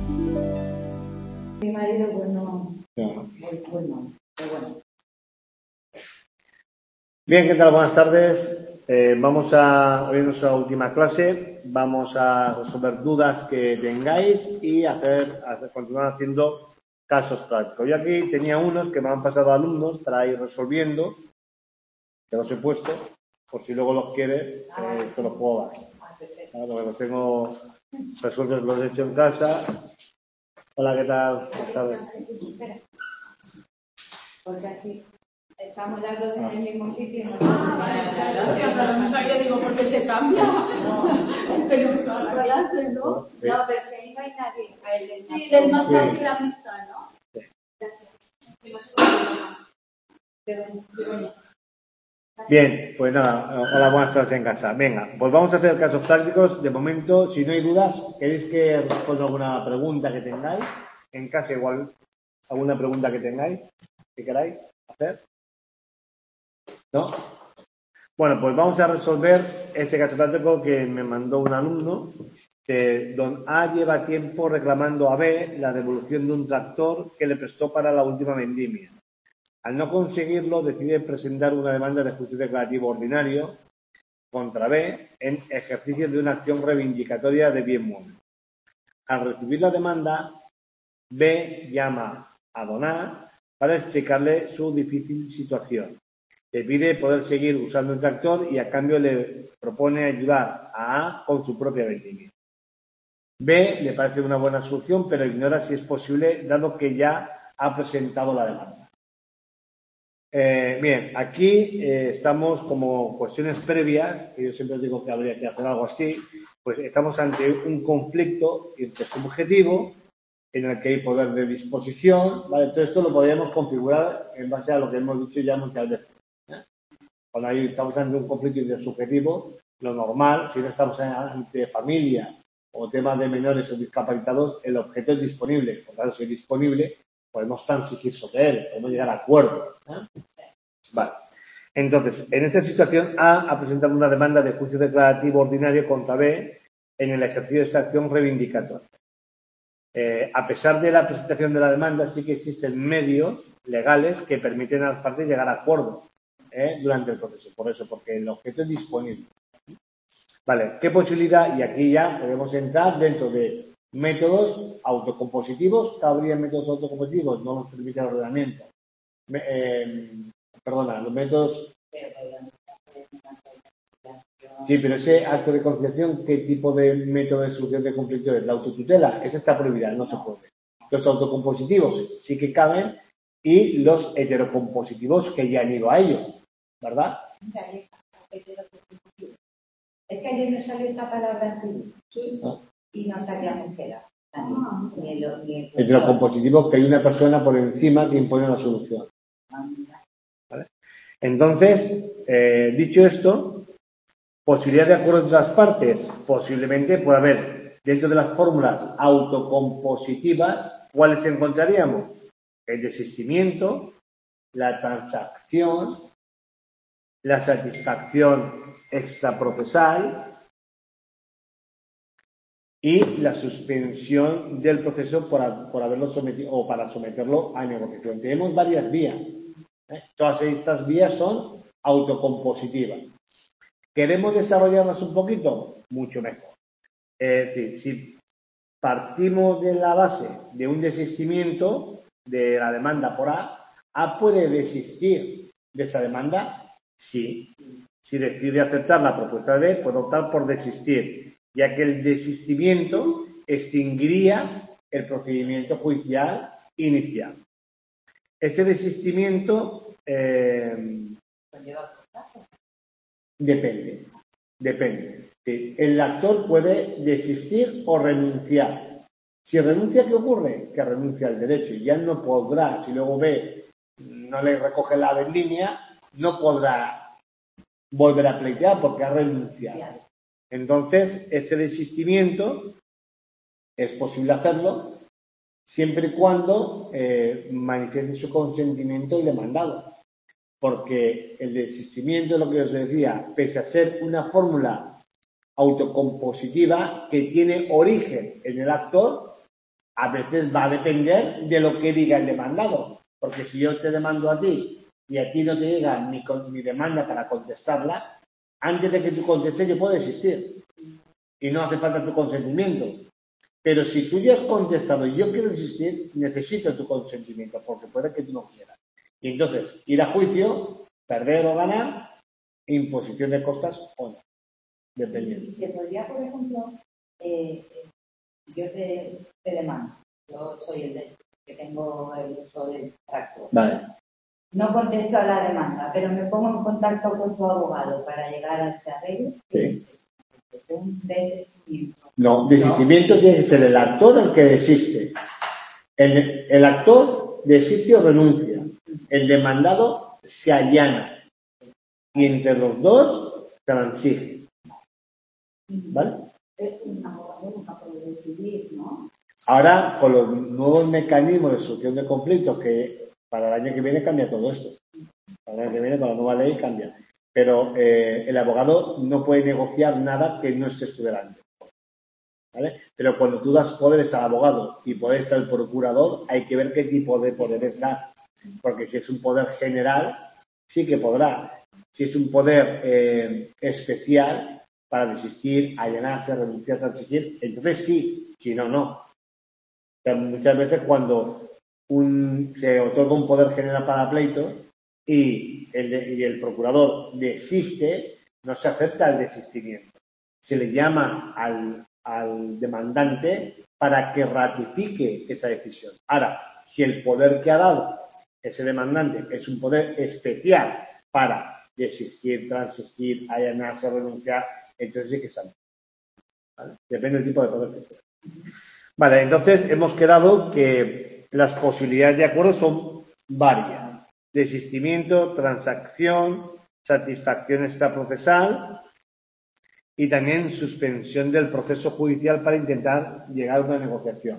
Mi marido, pues no. No. Pues no, pero bueno. Bien, ¿qué tal? Buenas tardes. Vamos a hoy en nuestra última clase. Vamos a resolver dudas que tengáis y continuar haciendo casos prácticos. Yo aquí tenía unos que me han pasado alumnos para ir resolviendo, que los he puesto, por si luego los quieres, te los puedo dar. Claro, los tengo resueltos, los he hecho en casa. Hola, ¿qué tal? Buenas tardes. Porque así estamos las dos en el mismo sitio. Gracias, a lo mejor ya digo, ¿por qué se cambia? Tenemos toda la clase, ¿no? No, pero si no hay nadie. Sí, es más fácil la vista, ¿no? Gracias. Bien, pues nada, hola, buenas tardes en casa. Venga, pues vamos a hacer casos prácticos. De momento, si no hay dudas, ¿queréis que responda alguna pregunta que tengáis? En casa igual, alguna pregunta que tengáis, que queráis hacer. ¿No? Bueno, pues vamos a resolver este caso práctico que me mandó un alumno, que don A lleva tiempo reclamando a B la devolución de un tractor que le prestó para la última vendimia. Al no conseguirlo, decide presentar una demanda de juicio declarativo ordinario contra B en ejercicio de una acción reivindicatoria de bien mueble. Al recibir la demanda, B llama a don A para explicarle su difícil situación. Le pide poder seguir usando el tractor y a cambio le propone ayudar a A con su propia vendimia. B le parece una buena solución, pero ignora si es posible, dado que ya ha presentado la demanda. Bien, aquí estamos como cuestiones previas, que yo siempre digo que habría que hacer algo así, pues estamos ante un conflicto intersubjetivo en el que hay poder de disposición, ¿vale? Todo esto lo podríamos configurar en base a lo que hemos dicho ya muchas veces. Cuando estamos ante un conflicto intersubjetivo, lo normal, si no estamos ante familia o temas de menores o discapacitados, el objeto es disponible. Por tanto, si es disponible, podemos transigir sobre él, podemos llegar a acuerdos. Vale. Entonces, en esta situación, A ha presentado una demanda de juicio declarativo ordinario contra B en el ejercicio de esta acción reivindicatoria. A pesar de la presentación de la demanda, sí que existen medios legales que permiten a las partes llegar a acuerdos durante el proceso. Por eso, porque el objeto es disponible. Vale, ¿qué posibilidad? Y aquí ya podemos entrar dentro de métodos autocompositivos. ¿Qué habría métodos autocompositivos? No nos permite el ordenamiento. Los métodos. Sí, pero ese acto de conciliación, ¿qué tipo de método de solución de conflicto es? La autotutela, esa está prohibida, no se puede. Los autocompositivos sí que caben y los heterocompositivos que ya han ido a ello, ¿verdad? Es que ayer no salió esta palabra en Sí. ¿No? Y no sabíamos qué era. Heterocompositivos que hay una persona por encima que impone la solución. ¿Vale? Entonces, dicho esto, posibilidad de acuerdo entre las partes, posiblemente puede haber dentro de las fórmulas autocompositivas, ¿cuáles encontraríamos? El desistimiento, la transacción, la satisfacción extraprocesal y la suspensión del proceso por haberlo sometido o para someterlo a negociación. Tenemos varias vías. Todas estas vías son autocompositivas. ¿Queremos desarrollarlas un poquito? Mucho mejor. Es decir, si partimos de la base de un desistimiento de la demanda por A puede desistir de esa demanda. Sí. Si decide aceptar la propuesta de B, puede optar por desistir, ya que el desistimiento extinguiría el procedimiento judicial inicial. Este desistimiento depende. Sí. El actor puede desistir o renunciar. Si renuncia, ¿qué ocurre? Que renuncia al derecho y ya no podrá, si luego B no le recoge la vendimia, no podrá volver a pleitear porque ha renunciado. Entonces, este desistimiento es posible hacerlo siempre y cuando manifieste su consentimiento el demandado. Porque el desistimiento es lo que os decía, pese a ser una fórmula autocompositiva que tiene origen en el actor, a veces va a depender de lo que diga el demandado. Porque si yo te demando a ti y a ti no te llega mi demanda para contestarla, antes de que tú contestes yo puedo desistir. Y no hace falta tu consentimiento. Pero si tú ya has contestado y yo quiero desistir, necesito tu consentimiento, porque puede que tú no quieras. Y entonces, ir a juicio, perder o ganar, imposición de costas o no. Dependiendo. Y se podría, por ejemplo, yo te demando, yo soy el que tengo el uso del tractor. Vale. No contesto a la demanda, pero me pongo en contacto con tu abogado para llegar a este arreglo. Sí. Es un desistimiento. No, desistimiento tiene que ser el actor el que desiste. El actor desiste o renuncia. El demandado se allana. Y entre los dos transigen. ¿Vale? Un abogado nunca puede decidir, ¿no? Ahora, con los nuevos mecanismos de solución de conflictos, que para el año que viene cambia todo esto. Para el año que viene, con la nueva ley, cambia. Pero el abogado no puede negociar nada que no estés tú delante. ¿Vale? Pero cuando tú das poderes al abogado y poderes al procurador, hay que ver qué tipo de poderes da. Porque si es un poder general, sí que podrá. Si es un poder especial para desistir, allanarse, renunciar, transigir, entonces sí, si no, no. O sea, muchas veces cuando se otorga un poder general para pleito y el procurador desiste, no se acepta el desistimiento. Se le llama al demandante para que ratifique esa decisión. Ahora, si el poder que ha dado ese demandante es un poder especial para desistir, transigir, allanarse, renunciar, entonces sí que sale. ¿Vale? Depende del tipo de poder que sea. Vale, entonces hemos quedado que las posibilidades de acuerdo son varias. Desistimiento, transacción, satisfacción extraprocesal y también suspensión del proceso judicial para intentar llegar a una negociación.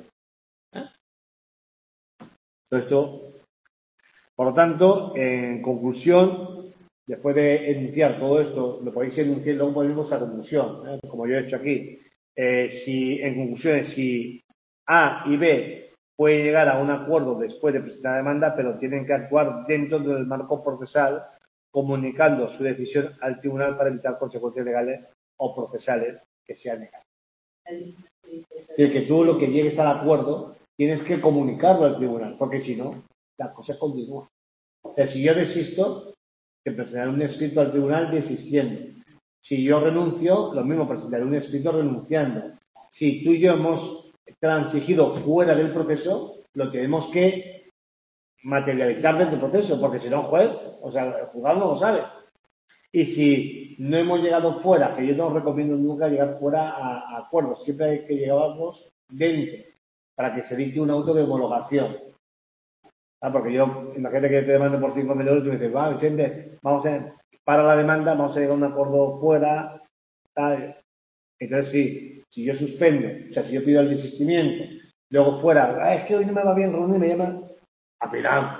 Todo esto, por lo tanto, en conclusión, después de enunciar todo esto, lo podéis enunciar y luego ponemos la conclusión, como yo he hecho aquí. En conclusión, si A y B pueden llegar a un acuerdo después de presentar la demanda, pero tienen que actuar dentro del marco procesal, comunicando su decisión al tribunal para evitar consecuencias legales o procesales que sean negativas. Es decir, que tú lo que llegues al acuerdo tienes que comunicarlo al tribunal, porque si no, la cosa continúa. O sea, si yo desisto, te presentaré un escrito al tribunal desistiendo. Si yo renuncio, lo mismo, presentaré un escrito renunciando. Si tú y yo hemos transigido fuera del proceso, lo tenemos que materializar dentro del proceso, porque si no, juez, o sea, el juzgado no lo sabe. Y si no hemos llegado fuera, que yo no os recomiendo nunca llegar fuera a acuerdos, siempre hay que llegarlos dentro, para que se dicte un auto de homologación. Porque yo, imagínate que te demande por 5.000 euros y tú me dices, va, Vicente, para la demanda, vamos a llegar a un acuerdo fuera, tal. Entonces, si yo suspendo, o sea, si yo pido el desistimiento, luego fuera, es que hoy no me va bien reunir, me llaman a pilar,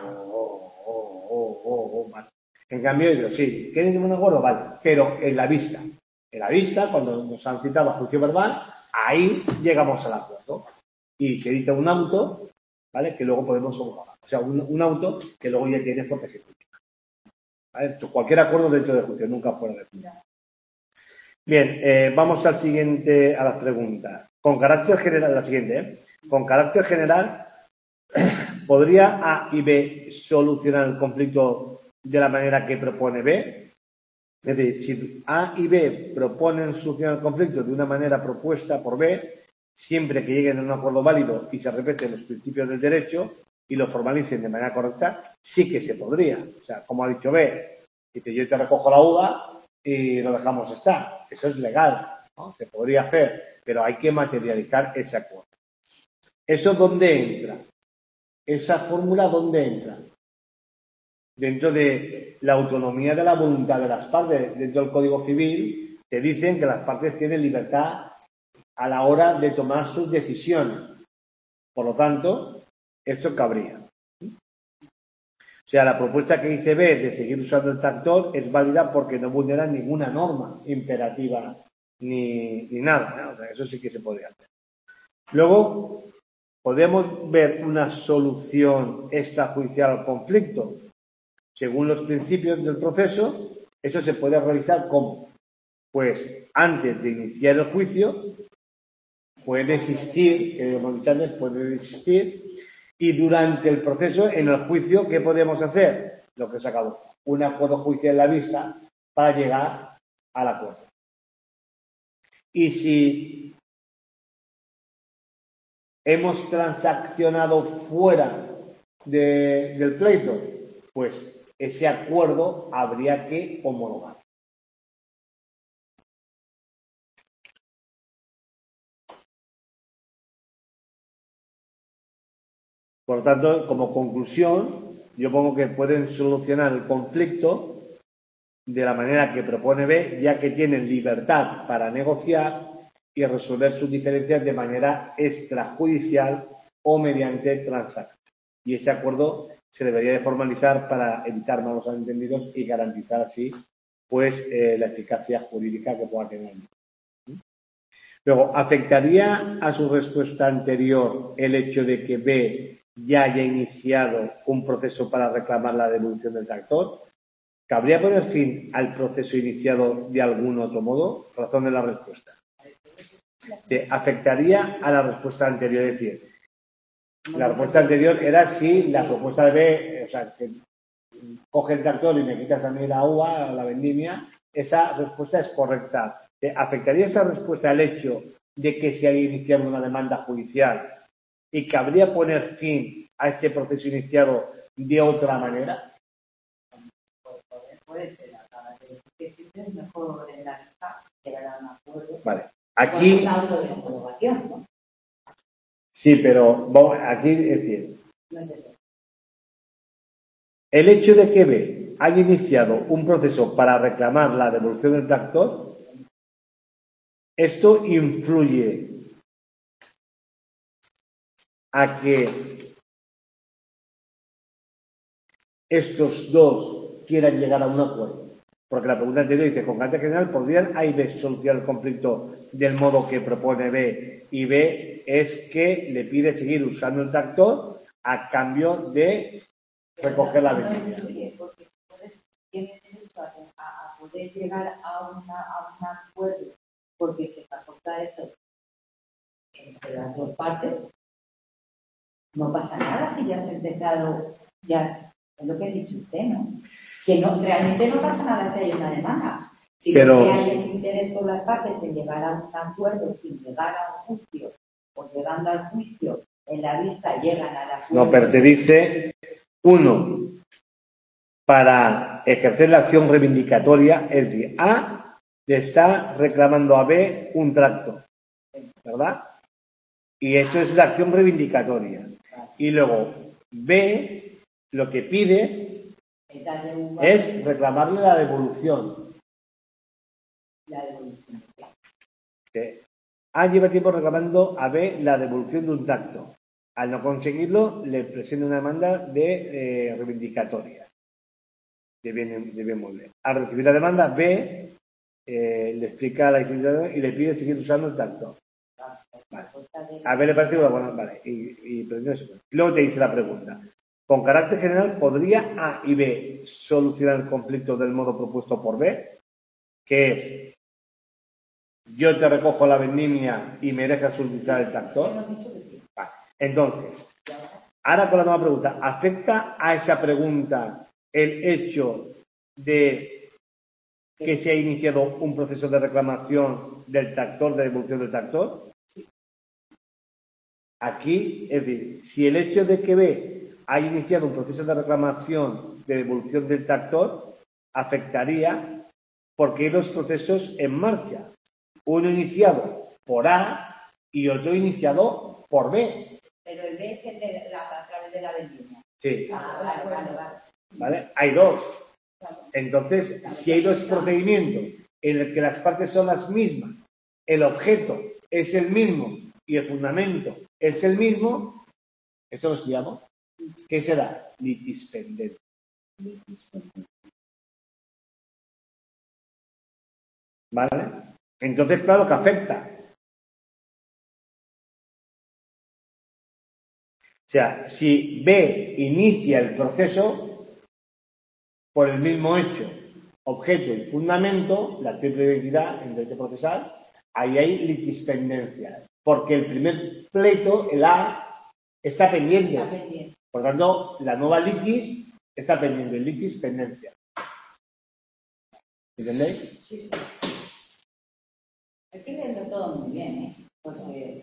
vale. En cambio, yo digo, sí, ¿quieres un acuerdo? Vale, pero en la vista, cuando nos han citado a juicio verbal, ahí llegamos al acuerdo. Y se edita un auto, ¿vale? Que luego podemos homologar. O sea, un auto que luego ya tiene fuerza ejecutiva. ¿Vale? Entonces, cualquier acuerdo dentro de juicio, nunca fuera de juicio. Bien, vamos a las preguntas. Con carácter general, la siguiente, Con carácter general, ¿podría A y B solucionar el conflicto de la manera que propone B? Es decir, si A y B proponen solucionar el conflicto de una manera propuesta por B, siempre que lleguen a un acuerdo válido y se respeten los principios del derecho y lo formalicen de manera correcta, sí que se podría. O sea, como ha dicho B, dice yo te recojo la uva y lo dejamos estar. Eso es legal, ¿no? Se podría hacer, pero hay que materializar ese acuerdo. ¿Eso dónde entra? ¿Esa fórmula dónde entra? Dentro de la autonomía de la voluntad de las partes. Dentro del Código Civil te dicen que las partes tienen libertad a la hora de tomar sus decisiones. Por lo tanto, esto cabría. O sea, la propuesta que dice B de seguir usando el tractor es válida porque no vulnera ninguna norma imperativa ni nada, ¿no? O sea, eso sí que se podría hacer. Luego, ¿podemos ver una solución extrajudicial al conflicto? Según los principios del proceso, eso se puede realizar ¿cómo? Pues antes de iniciar el juicio puede existir, que hemos dicho antes, puede existir, y durante el proceso, en el juicio, ¿qué podemos hacer? Lo que se acabó, un acuerdo judicial en la vista para llegar al acuerdo. Y si hemos transaccionado fuera del pleito, pues ese acuerdo habría que homologar. Por lo tanto, como conclusión, yo pongo que pueden solucionar el conflicto de la manera que propone B, ya que tienen libertad para negociar y resolver sus diferencias de manera extrajudicial o mediante transacción. Y ese acuerdo se debería de formalizar para evitar malos entendidos y garantizar así pues la eficacia jurídica que pueda tener. Luego, ¿afectaría a su respuesta anterior el hecho de que B ya haya iniciado un proceso para reclamar la devolución del tractor? ¿Cabría poner fin al proceso iniciado de algún otro modo? Razón de la respuesta. ¿Afectaría a la respuesta anterior? Es decir, la respuesta anterior era si la propuesta de B, o sea, que coge el tractor y me quitas a mí la uva, la vendimia, esa respuesta es correcta. ¿Afectaría esa respuesta al hecho de que se haya iniciado una demanda judicial y cabría poner fin a este proceso iniciado de otra manera? Puede ser, que siempre es mejor en la lista llegar a un acuerdo. Vale. Aquí. De homologación, ¿no? Sí, pero aquí es decir. No es eso. El hecho de que B haya iniciado un proceso para reclamar la devolución del tractor, esto influye a que estos dos quieran llegar a un acuerdo. Porque la pregunta anterior dice, con carácter general, ¿podrían A y B solucionar el conflicto del modo que propone B? Y B es que le pide seguir usando el tractor a cambio de recoger la vendimia. Porque tienes derecho a poder llegar a un acuerdo porque se faculta eso entre las dos partes. No pasa nada si ya has empezado, ya es lo que ha dicho usted, ¿no? Que no, realmente no pasa nada si hay una demanda. Si lo que hay es interés por las partes en llegar a un acuerdo sin llegar a un juicio o llegando al juicio en la vista llegan al acuerdo. No, pero te dice, uno, para ejercer la acción reivindicatoria, es decir, A le está reclamando a B un tracto, ¿verdad? Y eso es la acción reivindicatoria. Y luego, B lo que pide es reclamarle la devolución. La devolución. A lleva tiempo reclamando a B la devolución de un tracto. Al no conseguirlo, le presenta una demanda de reivindicatoria de bien mueble. Al recibir la demanda, B le explica la dificultad y le pide seguir usando el tractor. Vale. A B le parece bueno, vale. Y luego te dice la pregunta. Con carácter general, ¿podría A y B solucionar el conflicto del modo propuesto por B? Que es, yo te recojo la vendimia y me dejas utilizar el tractor. Vale. Entonces, ahora con la nueva pregunta, ¿afecta a esa pregunta el hecho de que se ha iniciado un proceso de reclamación del tractor, de devolución del tractor? Aquí, es decir, si el hecho de que B haya iniciado un proceso de reclamación de devolución del tractor, afectaría porque hay dos procesos en marcha. Uno iniciado por A y otro iniciado por B. Pero el B es el de a través de la vendimia. Sí. Vale. ¿Vale? Hay dos. Entonces, si hay dos procedimientos en el que las partes son las mismas, el objeto es el mismo y el fundamento es el mismo, eso lo llama, ¿qué será? Litis pendente. ¿Vale? Entonces, claro que afecta. O sea, si B inicia el proceso por el mismo hecho, objeto y fundamento, la triple identidad en derecho procesal, ahí hay litispendencia. Porque el primer pleito, el A, está pendiente. Está pendiente. Por tanto, la nueva litis está pendiente, litispendencia. ¿Entendéis? Sí. Estoy viendo todo muy bien, ¿eh? Porque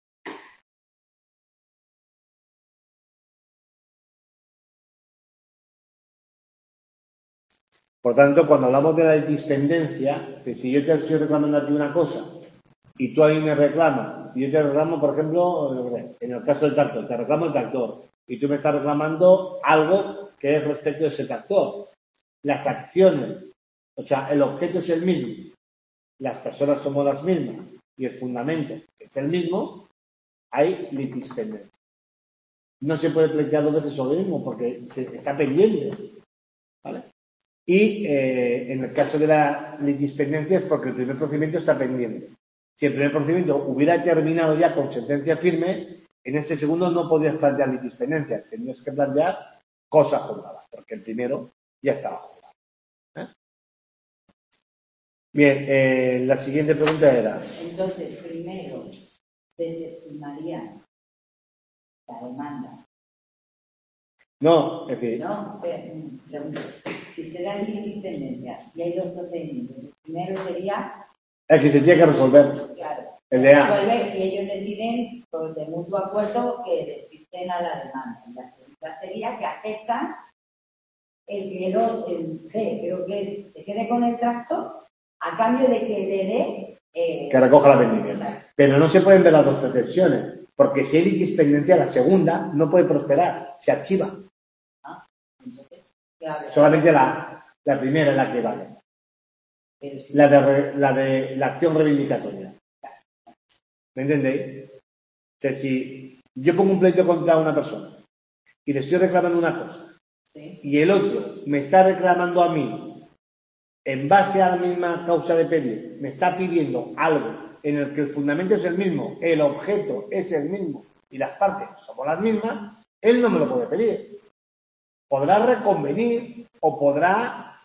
Por tanto, cuando hablamos de la litispendencia, que si yo te estoy reclamando a ti una cosa y tú a mí me reclamas, y yo te reclamo, por ejemplo, en el caso del tractor, te reclamo el tractor y tú me estás reclamando algo que es respecto de ese tractor. Las acciones, o sea, el objeto es el mismo, las personas somos las mismas y el fundamento es el mismo, hay litispendencia. No se puede pleitear dos veces sobre el mismo porque está pendiente, ¿vale? Y en el caso de la litispendencia es porque el primer procedimiento está pendiente. Si el primer procedimiento hubiera terminado ya con sentencia firme, en este segundo no podrías plantear litispendencia, tendrías que plantear cosa juzgada, porque el primero ya estaba juzgado. Bien, la siguiente pregunta era... entonces, primero, desestimarían la demanda. No, es decir... No, pregunto. Si se da litispendencia y hay dos procedimientos, el primero sería... el que se tiene que resolver. Claro. El de A. Resuelve y ellos deciden, por de mutuo acuerdo, que desisten a la demanda. Y la segunda sería que aceptan el B, creo que se quede con el tracto a cambio de que le dé... que recoja la pendiente. Pero no se pueden ver las dos pretensiones, porque si hay litispendencia, la segunda no puede prosperar, se archiva. Entonces, claro, solamente la primera es la que vale. pero si La de la acción reivindicatoria. ¿Me entendéis? O sea, si yo pongo un pleito contra una persona y le estoy reclamando una cosa, ¿sí? Y el otro me está reclamando a mí, en base a la misma causa de pedir, me está pidiendo algo en el que el fundamento es el mismo, el objeto es el mismo y las partes somos las mismas, él no me lo puede pedir. Podrá reconvenir o podrá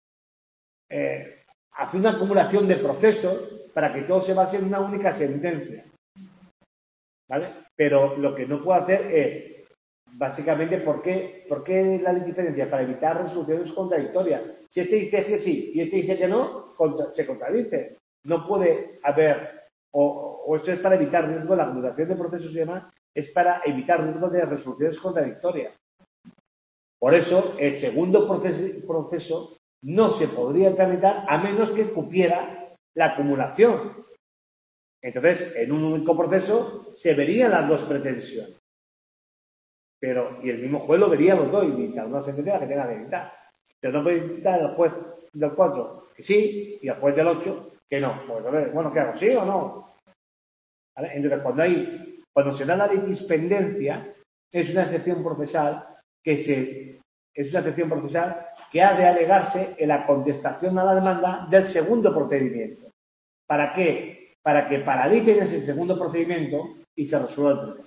hacer una acumulación de procesos para que todo se base en una única sentencia. ¿Vale? Pero lo que no puedo hacer es, básicamente, ¿por qué la litispendencia? Para evitar resoluciones contradictorias. Si este dice que sí y este dice que no, se contradice. No puede haber, o esto es para evitar riesgo, la acumulación de procesos y demás, es para evitar riesgo de resoluciones contradictorias. Por eso, el segundo proceso no se podría tramitar a menos que cupiera la acumulación. Entonces, en un único proceso se verían las dos pretensiones. Y el mismo juez lo vería los dos y dictar una sentencia que tenga que dictar. Pero no puede dictar el juez del 4 que sí y el juez del 8 que no. Pues, bueno, ¿qué hago? ¿Sí o no? ¿Vale? Entonces, cuando se da la litispendencia, es una excepción procesal que ha de alegarse en la contestación a la demanda del segundo procedimiento. ¿Para qué? Para que paralicen ese segundo procedimiento y se resuelva el proceso.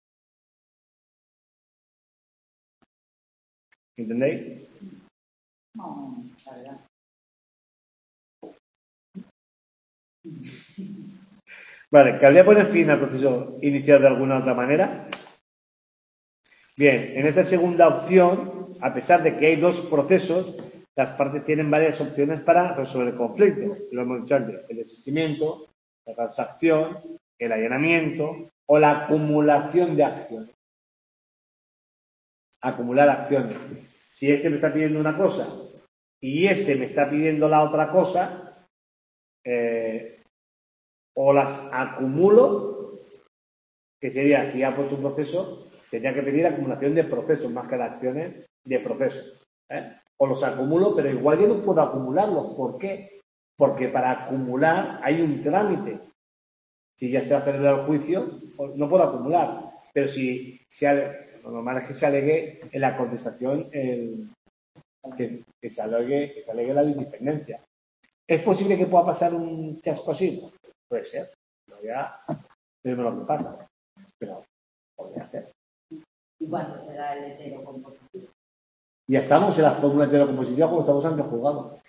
¿Entendéis? No, la verdad. Vale, ¿cabría poner fin al proceso inicial de alguna otra manera? Bien, en esta segunda opción, a pesar de que hay dos procesos, las partes tienen varias opciones para resolver el conflicto. Lo hemos dicho antes, el desistimiento, la transacción, el allanamiento o la acumulación de acciones. Acumular acciones. Si este me está pidiendo una cosa y este me está pidiendo la otra cosa, o las acumulo, que sería, si ha puesto un proceso, tendría que pedir acumulación de procesos más que de acciones de procesos. O los acumulo, pero igual yo no puedo acumularlos. ¿Por qué? Porque para acumular hay un trámite. Si ya se ha celebrado el juicio, no puedo acumular. Pero si lo normal es que se alegue en la contestación que se alegue la independencia. ¿Es posible que pueda pasar un chasco así? Puede ser. No ya veremos lo que pasa. Pero podría ser. ¿Y cuánto será el heterocompositivo? Ya estamos en la fórmula heterocompositiva como estamos antes juzgados.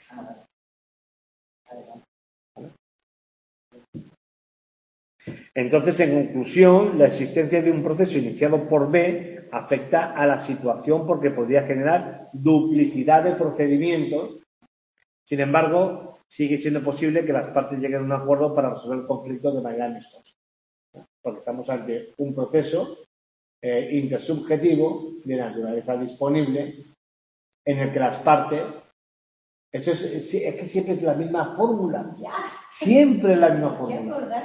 Entonces, en conclusión, la existencia de un proceso iniciado por B afecta a la situación porque podría generar duplicidad de procedimientos. Sin embargo, sigue siendo posible que las partes lleguen a un acuerdo para resolver el conflicto de manera amistosa. Porque estamos ante un proceso intersubjetivo de naturaleza disponible en el que las partes, eso es que siempre es la misma fórmula, siempre es la misma fórmula.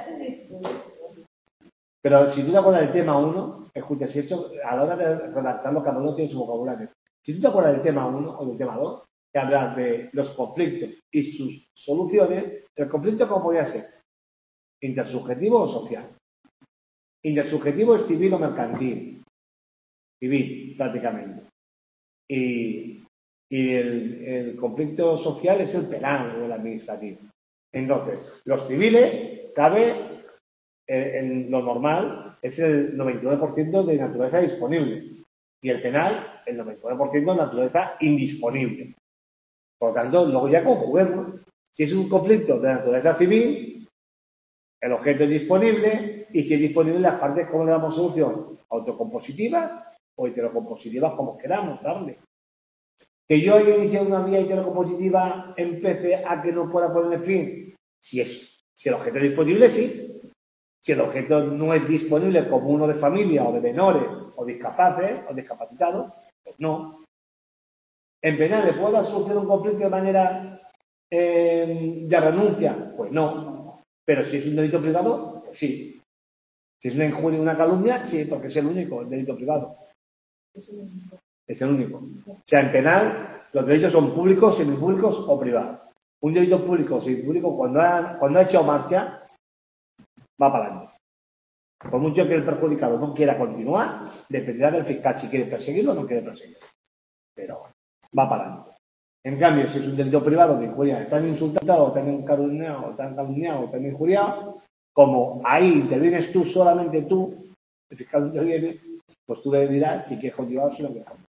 Pero si tú te acuerdas del tema 1, escucha, si esto, a la hora de redactarlo, cada uno tiene su vocabulario. Si tú te acuerdas del tema 1 o del tema 2, que hablas de los conflictos y sus soluciones, el conflicto, ¿cómo podría ser? ¿Intersubjetivo o social? Intersubjetivo es civil o mercantil. Civil, prácticamente. Y el conflicto social es el penal o el administrativo. Entonces, los civiles, cabe en lo normal, es el 99% de naturaleza disponible. Y el penal, el 99% de naturaleza indisponible. Por lo tanto, luego ya conjuguemos. Si es un conflicto de naturaleza civil, el objeto es disponible, y si es disponible, las partes, ¿cómo le damos solución? Autocompositivas o heterocompositivas, como queramos darle. Que yo haya iniciado una vía heterocompositiva empece a que no pueda poner fin. Si el objeto es disponible, sí. Si el objeto no es disponible como uno de familia o de menores o discapaces o discapacitados, pues no. ¿En penal le puedo dar solución a un conflicto de manera de renuncia? Pues no. Pero si es un delito privado, pues sí. Si es una injuria, una calumnia, sí, porque es el único, el delito privado. Es el único. O sea, en penal los delitos son públicos, semipúblicos o privados. Un delito público o semipúblico, cuando ha hecho marcha, va para adelante. Por mucho que el perjudicado no quiera continuar, dependerá del fiscal si quiere perseguirlo o no quiere perseguirlo. Pero va para adelante. En cambio, si es un delito privado de injuria, están insultado, están calumniado, están injuriado, como ahí intervienes tú, solamente tú, el fiscal interviene, pues tú le dirás si quieres continuar o si no quieres continuar.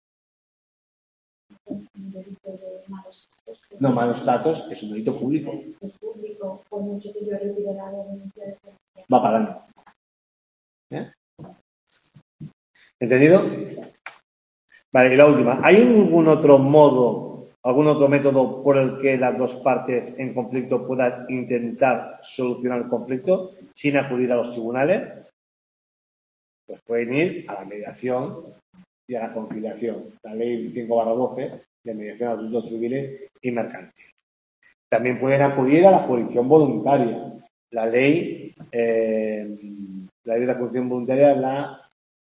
No, malos tratos es un delito público. Es público, por mucho que yo retire la denuncia de policía. Va para adelante. ¿Entendido? Vale, y la última. ¿Hay algún otro modo, algún otro método por el que las dos partes en conflicto puedan intentar solucionar el conflicto sin acudir a los tribunales? Pues pueden ir a la mediación y a la conciliación. La ley 5/12 de mediación de asuntos civiles y mercantiles. También pueden acudir a la jurisdicción voluntaria. La ley de la jurisdicción voluntaria es la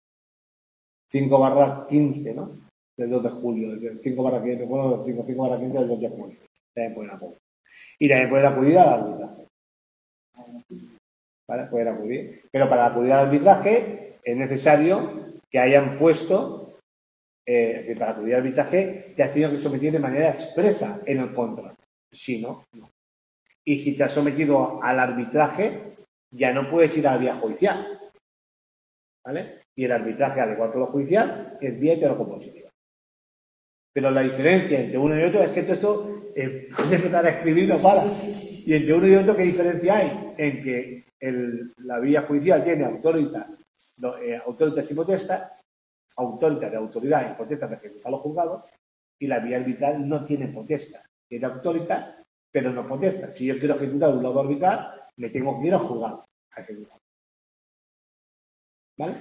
5/15, ¿no? Del 2 de julio, del 5/15, bueno, 5/15 del 2 de julio. También pueden acudir. Y también pueden acudir al arbitraje. ¿Vale? Pueden acudir. Pero para acudir al arbitraje es necesario que hayan puesto, es decir, para acudir al arbitraje te has tenido que someter de manera expresa en el contrato. Si no, no. Y si te has sometido al arbitraje, ya no puedes ir a la vía judicial. ¿Vale? Y el arbitraje, al igual que lo judicial, es vía heterocompositiva. Pero la diferencia entre uno y otro es que esto se empezar a escribir no para. Y entre uno y otro, ¿qué diferencia hay? En que la vía judicial tiene autoritas y potestas, autoritas de autoridad y potestas de ejecutar los juzgados, y la vía arbitral no tiene potestas. Tiene autoritas, pero no potestas. Si yo quiero ejecutar un lado arbitral, me tengo que ir al juzgado a ejecutar. ¿Vale?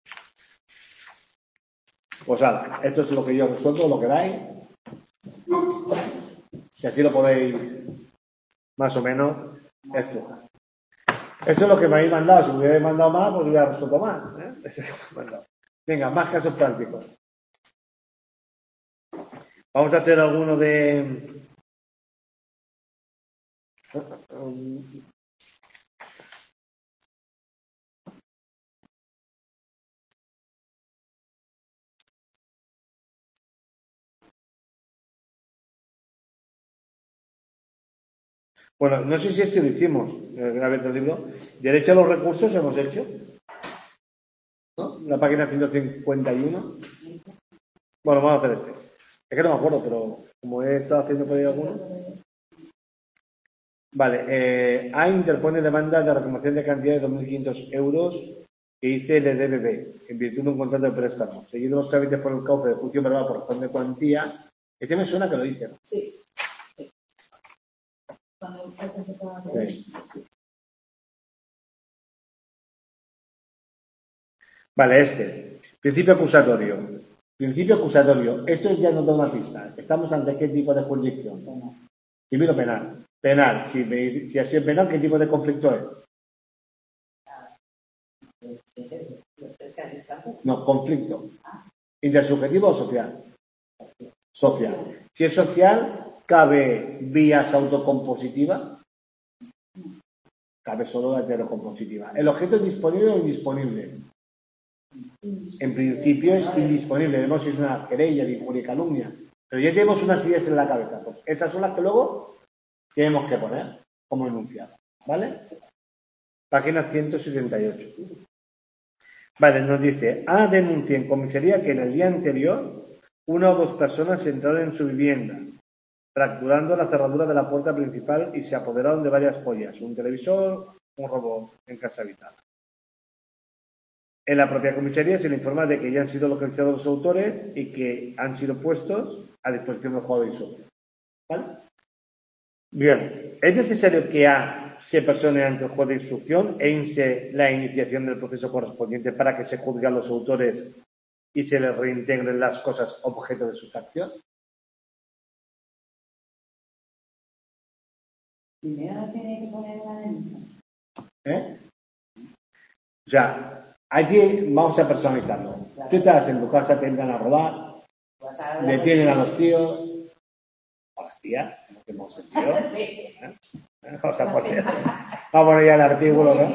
Pues nada, esto es lo que yo he resuelto, lo que dais. Si así lo podéis más o menos estrujar. Esto es lo que me habéis mandado. Si me hubierais mandado más, pues lo hubiera resuelto más. Venga, más casos prácticos. Vamos a hacer alguno de... Bueno, no sé si es que lo hicimos, a ver el libro. Derecho a los recursos hemos hecho. ¿no? La página 151. Bueno, vamos a hacer este. Es que no me acuerdo, pero como he estado haciendo por ahí alguno. Vale, A interpone demanda de reclamación de cantidad de 2.500 euros que dice el DBB en virtud de un contrato de préstamo. Seguido los trámites por el cauce de juicio verbal por razón de cuantía. Este me suena que lo dice, ¿no? Sí. Cuando Sí. Vale, este. Principio acusatorio. Principio acusatorio. Esto ya nos da una pista. ¿Estamos ante qué tipo de jurisdicción? Civil o penal. Penal. Si ha sido penal, ¿qué tipo de conflicto es? No, conflicto. ¿Intersubjetivo o social? Social. Si es social, ¿cabe vías autocompositivas? Cabe solo la heterocompositiva. ¿El objeto es disponible o indisponible? En principio es indisponible. Vemos si es una querella de injuria y calumnia. Pero ya tenemos unas ideas en la cabeza. Pues esas son las que luego tenemos que poner como enunciado. ¿Vale? Página 178. Vale, nos dice, A denuncia en comisaría que en el día anterior una o dos personas entraron en su vivienda, fracturando la cerradura de la puerta principal y se apoderaron de varias joyas, un televisor, un robot en casa habitada. En la propia comisaría se le informa de que ya han sido localizados los autores y que han sido puestos a disposición del jugador y socio. ¿Vale? Bien, es necesario que A se persone ante el juez de instrucción e inste la iniciación del proceso correspondiente para que se juzguen los autores y se les reintegren las cosas objeto de su acción. Primero tiene que poner una denuncia. O sea, allí vamos a personalizarlo. Claro. Tú estás en tu casa, te entran a robar, detienen a los tíos, a las tías, como que hemos hecho. Sí. Vamos a poner ya el artículo, ¿no?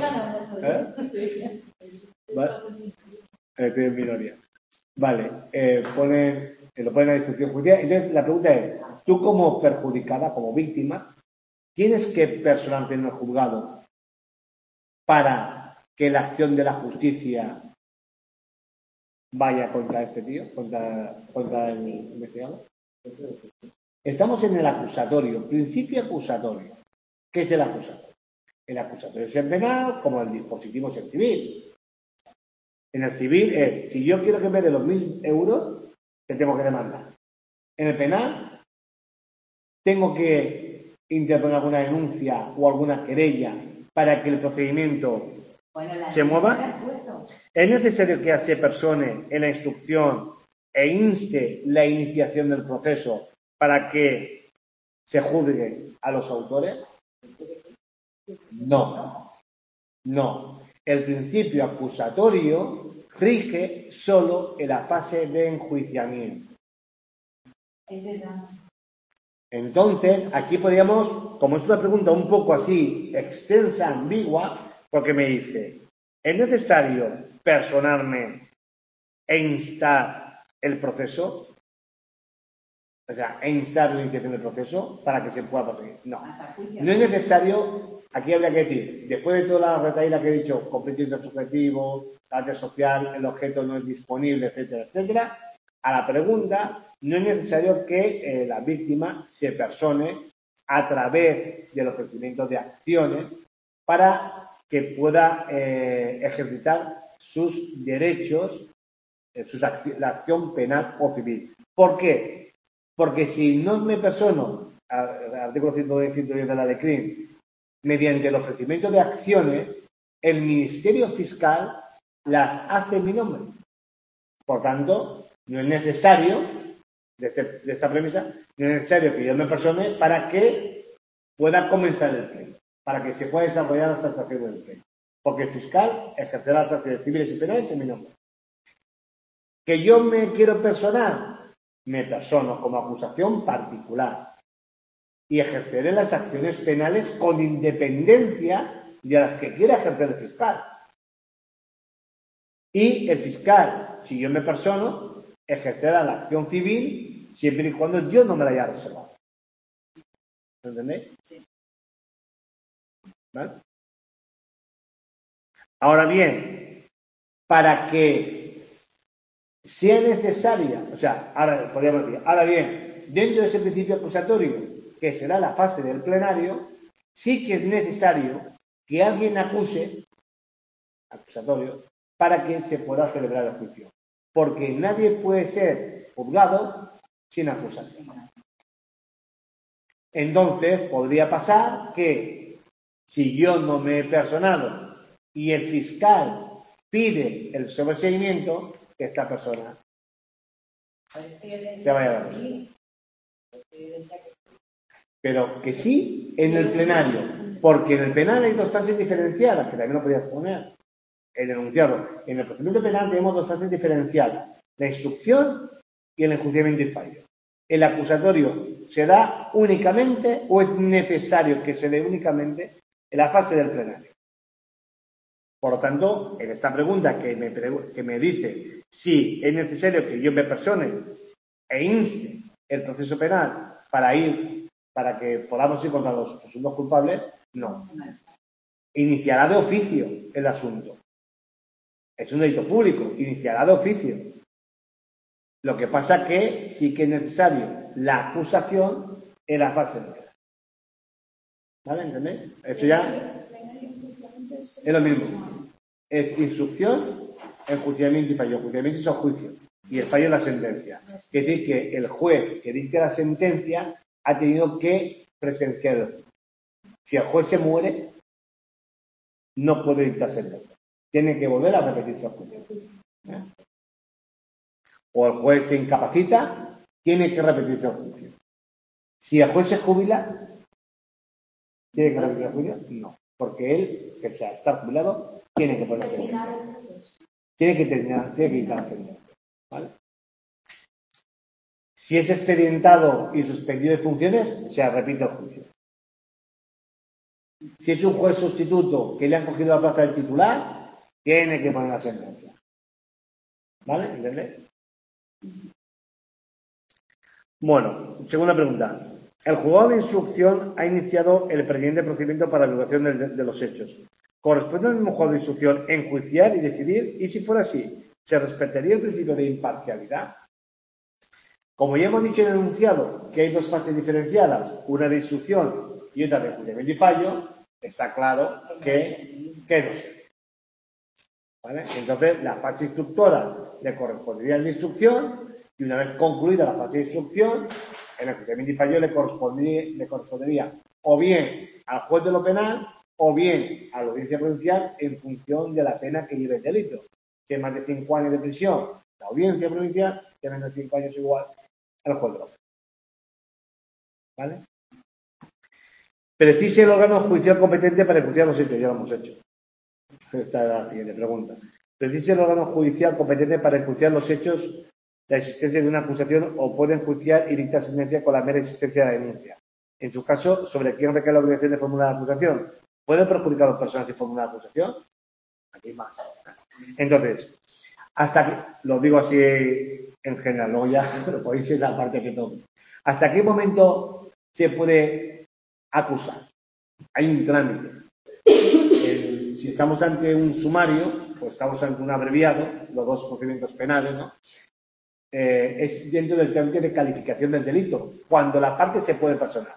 ¿Vale? Estoy en minoría. Vale, lo ponen a discusión judicial. Entonces, la pregunta es, tú como perjudicada, como víctima, tienes que personarte en el juzgado para que la acción de la justicia vaya contra este tío, contra el investigado. Estamos en el acusatorio, principio acusatorio. ¿Qué es el acusatorio? El acusatorio es el penal, como el dispositivo es el civil. En el civil es, si yo quiero que me dé los 1.000 euros, te tengo que demandar. En el penal, tengo que interponer alguna denuncia o alguna querella para que el procedimiento se mueva. Es necesario que se persone en la instrucción e inste la iniciación del proceso para que se juzgue a los autores. No. El principio acusatorio rige solo en la fase de enjuiciamiento. Es verdad. Entonces, aquí podríamos, como es una pregunta un poco así, extensa, ambigua, porque me dice, ¿es necesario personarme e instar el proceso? O sea, e instar la iniciación del proceso para que se pueda proseguir. No es necesario, aquí habría que decir, después de toda la retaíla que he dicho, conflicto intersubjetivo, carácter social, el objeto no es disponible, etcétera, etcétera, a la pregunta, no es necesario que la víctima se persone a través del ofrecimiento de acciones para que pueda ejercitar sus derechos, la acción penal o civil. ¿Por qué? Porque si no me persono, artículo 110 de la DECRIM, mediante el ofrecimiento de acciones, el Ministerio Fiscal las hace en mi nombre. Por tanto, no es necesario, de esta premisa, no es necesario que yo me persone para que pueda comenzar el pleito, para que se pueda desarrollar las actuaciones del pleito. Porque el fiscal ejercerá las acciones civiles y penales en mi nombre. ¿Que yo me quiero personar? Me persono como acusación particular y ejerceré las acciones penales con independencia de las que quiera ejercer el fiscal. Y el fiscal, si yo me persono, ejercerá la acción civil siempre y cuando yo no me la haya reservado. ¿Entendéis? Sí. ¿Vale? Ahora bien, para que sea necesaria, o sea, ahora podríamos decir, ahora bien, dentro de ese principio acusatorio, que será la fase del plenario, sí que es necesario que alguien acuse, acusatorio, para que se pueda celebrar el juicio. Porque nadie puede ser juzgado sin acusación. Entonces, podría pasar que si yo no me he personado y el fiscal pide el sobreseimiento, que esta persona se vaya a ver. Pero que sí en el plenario, porque en el penal hay dos fases diferenciadas, que también lo podías poner, el enunciado. En el procedimiento penal tenemos dos fases diferenciadas, la instrucción y el enjuiciamiento y fallo. ¿El acusatorio se da únicamente o es necesario que se dé únicamente en la fase del plenario? Por lo tanto, en esta pregunta que me dice si es necesario que yo me persone e inste el proceso penal para que podamos ir contra los presuntos culpables, no. Iniciará de oficio el asunto. Es un delito público, iniciará de oficio. Lo que pasa que sí que es necesario la acusación en la fase penal. ¿Vale? ¿Entendéis? Eso ya es lo mismo. Es instrucción, enjuiciamiento y fallo. Enjuiciamiento es el juicio y el fallo es la sentencia. Es decir, que el juez que dicta la sentencia ha tenido que presenciar el juicio. Si el juez se muere, no puede dictar sentencia. Tiene que volver a repetirse el juicio. O el juez se incapacita, tiene que repetirse el juicio. Si el juez se jubila, ¿tiene que repetir el juicio? No. Porque él, que sea estar jubilado, tiene que ponerse en sentencia. Tiene que dictar la sentencia. ¿Vale? Si es expedientado y suspendido de funciones, se repite el juicio. Si es un juez sustituto que le han cogido la plaza del titular, tiene que poner la sentencia. ¿Vale? ¿Entendés? Bueno, segunda pregunta. El juzgado de instrucción ha iniciado el pendiente procedimiento para la evaluación de los hechos. ¿Corresponde al mismo juzgado de instrucción enjuiciar y decidir? Y si fuera así, ¿se respetaría el principio de imparcialidad? Como ya hemos dicho en el enunciado que hay dos fases diferenciadas, una de instrucción y otra de enjuiciamiento y fallo, está claro que no sé. ¿Vale? Entonces, la fase instructora le correspondería la instrucción y una vez concluida la fase de instrucción, el enjuiciamiento y fallo le correspondería o bien al juez de lo penal o bien a la audiencia provincial en función de la pena que lleve el delito. Si es más de 5 años de prisión, la audiencia provincial, si es menos de 5 años igual, al juez de lo penal. ¿Vale? Precise el órgano judicial competente para enjuiciar los hechos, ya lo hemos hecho. Esta es la siguiente pregunta. Precise el órgano judicial competente para enjuiciar los hechos, la existencia de una acusación o puede enjuiciar y dictar sentencia con la mera existencia de la denuncia. En su caso, ¿sobre quién recae la obligación de formular la acusación? ¿Puede perjudicar a las personas si formulan la acusación? Aquí más. Entonces, hasta que, lo digo así en general, luego ya lo podéis en la parte que toque. ¿Hasta qué momento se puede acusar? Hay un trámite. Si estamos ante un sumario, o estamos ante un abreviado, los dos procedimientos penales, ¿no? Es dentro del trámite de calificación del delito, cuando la parte se puede personar.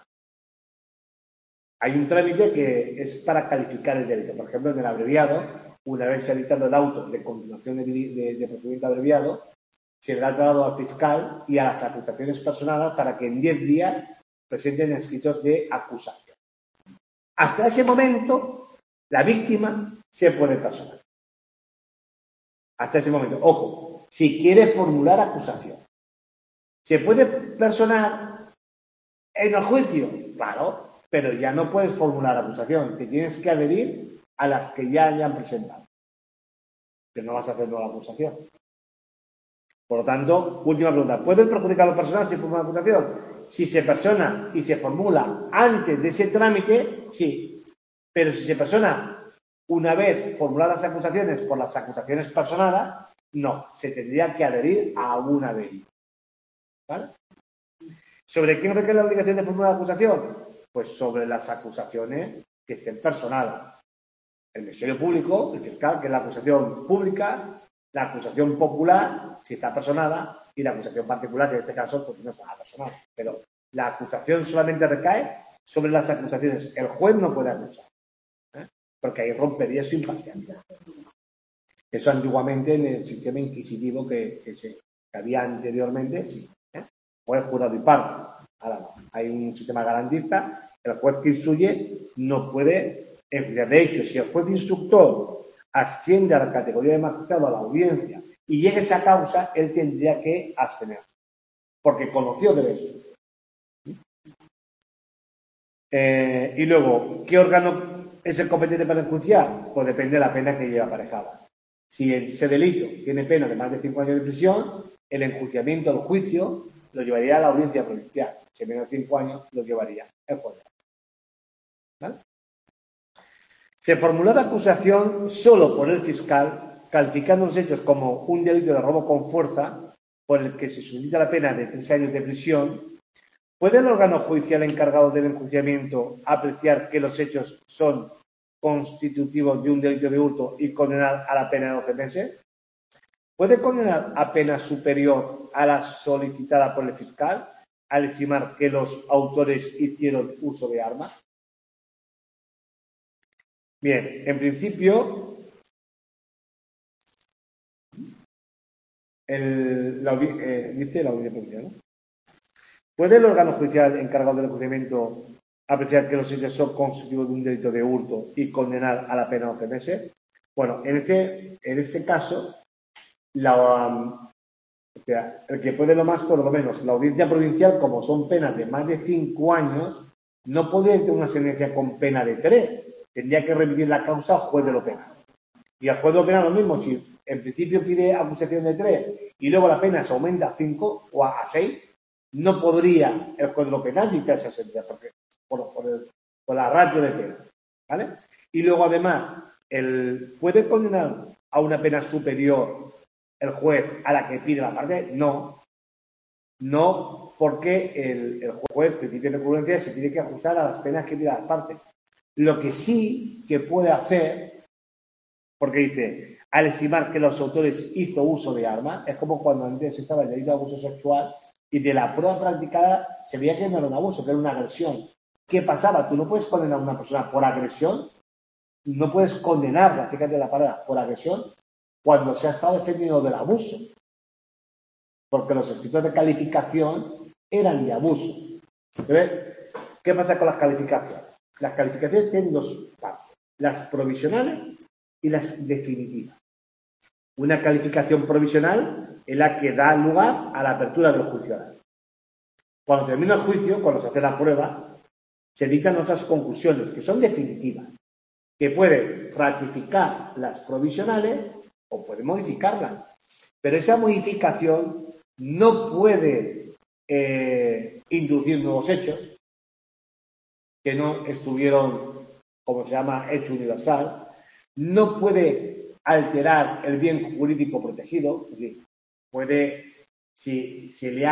Hay un trámite que es para calificar el delito. Por ejemplo, en el abreviado, una vez se ha dictado el auto de continuación de procedimiento abreviado, se verá trasladado al fiscal y a las acusaciones personadas para que en 10 días presenten escritos de acusación. Hasta ese momento, la víctima se puede personar. Hasta ese momento. Ojo, si quiere formular acusación. ¿Se puede personar en el juicio? Claro, pero ya no puedes formular acusación. Te tienes que adherir a las que ya hayan presentado. Pero no vas a hacer nueva acusación. Por lo tanto, última pregunta. ¿Puede el perjudicado personal si formula acusación? Si se persona y se formula antes de ese trámite, sí. Pero si se persona una vez formuladas las acusaciones por las acusaciones personadas, no. Se tendría que adherir a una de ellas. ¿Vale? ¿Sobre quién recae la obligación de formular la acusación? Pues sobre las acusaciones que estén personadas. El Ministerio Público, el fiscal, que es la acusación pública, La acusación popular, si está personada, y la acusación particular, que en este caso pues no está personada. Pero la acusación solamente recae sobre las acusaciones. El juez no puede acusar, porque ahí rompería su imparcialidad. Eso antiguamente en el sistema inquisitivo que había anteriormente, sí. Juez, jurado y parte. Ahora no. Hay un sistema garantista. El juez que instruye no puede enjuiciar. De hecho, si el juez instructor asciende a la categoría de magistrado a la audiencia y llega esa causa, él tendría que abstenerse, porque conoció del hecho. Y luego, ¿qué órgano es el competente para enjuiciar? Pues depende de la pena que lleva aparejada. Si ese delito tiene pena de más de 5 años de prisión, el enjuiciamiento, el juicio, lo llevaría a la audiencia provincial. Si menos de 5 años, lo llevaría el juez. ¿Vale? Se formuló la acusación solo por el fiscal, calificando los hechos como un delito de robo con fuerza, por el que se solicita la pena de 3 años de prisión. ¿Puede el órgano judicial encargado del enjuiciamiento apreciar que los hechos son constitutivos de un delito de hurto y condenar a la pena de 12 meses? ¿Puede condenar a pena superior a la solicitada por el fiscal al estimar que los autores hicieron uso de armas? Bien, en principio, dice la audiencia provincial, ¿no? ¿Puede el órgano judicial encargado del enjuiciamiento apreciar que los hechos son constitutivos de un delito de hurto y condenar a la pena de 12 meses? Bueno, en ese caso, el que puede lo más, por lo menos, la audiencia provincial, como son penas de más de 5 años, no puede tener una sentencia con pena de 3. Tendría que remitir la causa al juez de lo penal. Y al juez de lo penal lo mismo, si en principio pide acusación de 3 y luego la pena se aumenta a 5 o a 6, no podría el juez de lo penal dictar esa sentencia, porque por la ratio de pena. ¿Vale? Y luego además, ¿puede condenar a una pena superior el juez a la que pide la parte? No, porque el juez, principio de prudencia, se tiene que ajustar a las penas que pide las partes. Lo que sí que puede hacer, porque dice, al estimar que los autores hizo uso de armas, es como cuando antes estaba el delito de abuso sexual y de la prueba practicada se veía que no era un abuso, que era una agresión. ¿Qué pasaba? Tú no puedes condenar a una persona por agresión, no puedes condenarla, fíjate la palabra, por agresión, cuando se ha estado defendiendo del abuso. Porque los escritos de calificación eran de abuso. ¿Qué pasa con las calificaciones? Las calificaciones tienen dos partes, las provisionales y las definitivas. Una calificación provisional es la que da lugar a la apertura del juicio oral. Cuando termina el juicio, cuando se hace la prueba, se dictan otras conclusiones que son definitivas, que pueden ratificar las provisionales o pueden modificarlas. Pero esa modificación no puede inducir nuevos hechos que no estuvieron, como se llama, hecho universal, no puede alterar el bien jurídico protegido, es decir, puede, si se le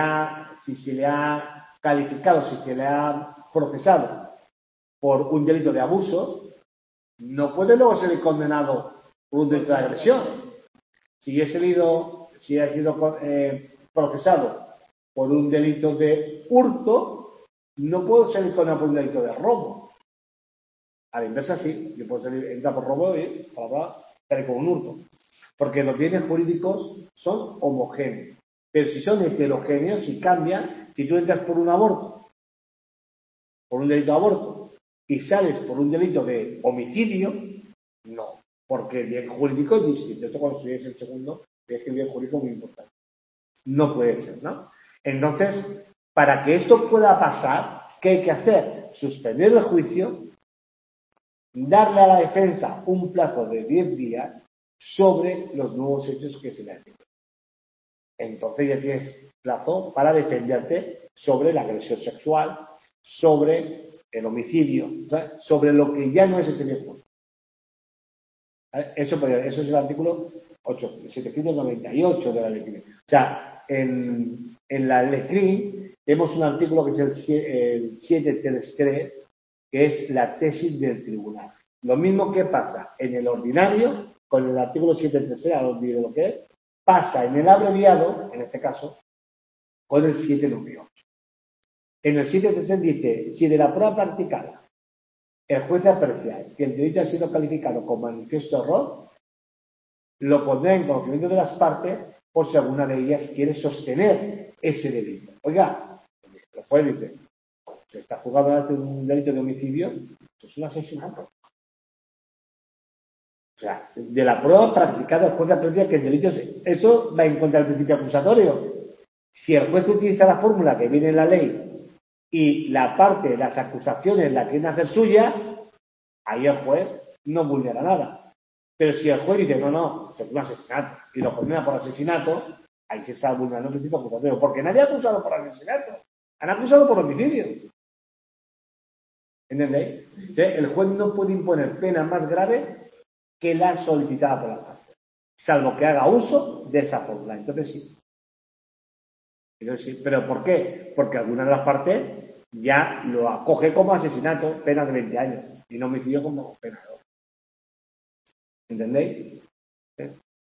ha calificado, si se le ha procesado por un delito de abuso, no puede luego ser condenado por un delito de agresión. Si ha sido procesado por un delito de hurto, no puedo ser condenado por un delito de robo. A la inversa sí, yo puedo entrar por robo y salir con un hurto. Porque los bienes jurídicos son homogéneos. Pero si son heterogéneos, si cambian, si tú entras por un aborto, por un delito de aborto, y sales por un delito de homicidio, no. Porque el bien jurídico es distinto. Esto cuando estudies el segundo, ves que el bien jurídico es muy importante. No puede ser, ¿no? Entonces, para que esto pueda pasar, ¿qué hay que hacer? Suspender el juicio, darle a la defensa un plazo de 10 días sobre los nuevos hechos que se le han hecho. Entonces ya tienes plazo para defenderte sobre la agresión sexual, sobre el homicidio, sobre lo que ya no es ese bien jurídico. Eso es el artículo 798 de la ley CRIM. O sea, en la ley CRIM tenemos un artículo que es el 733, que es la tesis del tribunal. Lo mismo que pasa en el ordinario con el artículo 733, al olvido lo que es, pasa en el abreviado, en este caso, con el 798. En el 733 dice, si de la prueba practicada el juez aprecia que el delito ha sido calificado como manifiesto error, lo pondrá en conocimiento de las partes por si alguna de ellas quiere sostener ese delito. Oiga, el juez dice, se está juzgado hace un delito de homicidio, eso es un asesinato. O sea, de la prueba practicada el juez aprecia que el delito es... Eso va en contra del principio acusatorio. Si el juez utiliza la fórmula que viene en la ley y la parte de las acusaciones la quieren hacer suya, ahí el juez no vulnera nada. Pero si el juez dice, no, es un asesinato, y lo condena por asesinato, ahí se está vulnerando el principio acusatorio, porque nadie ha acusado por asesinato, han acusado por homicidio. ¿Entendéis? Entonces, el juez no puede imponer pena más grave que la solicitada por la parte, salvo que haga uso de esa fórmula. Entonces sí. ¿Pero por qué? Porque alguna de las partes ya lo acoge como asesinato, pena de 20 años, y no homicidio como pena de 2. ¿Entendéis? ¿Sí?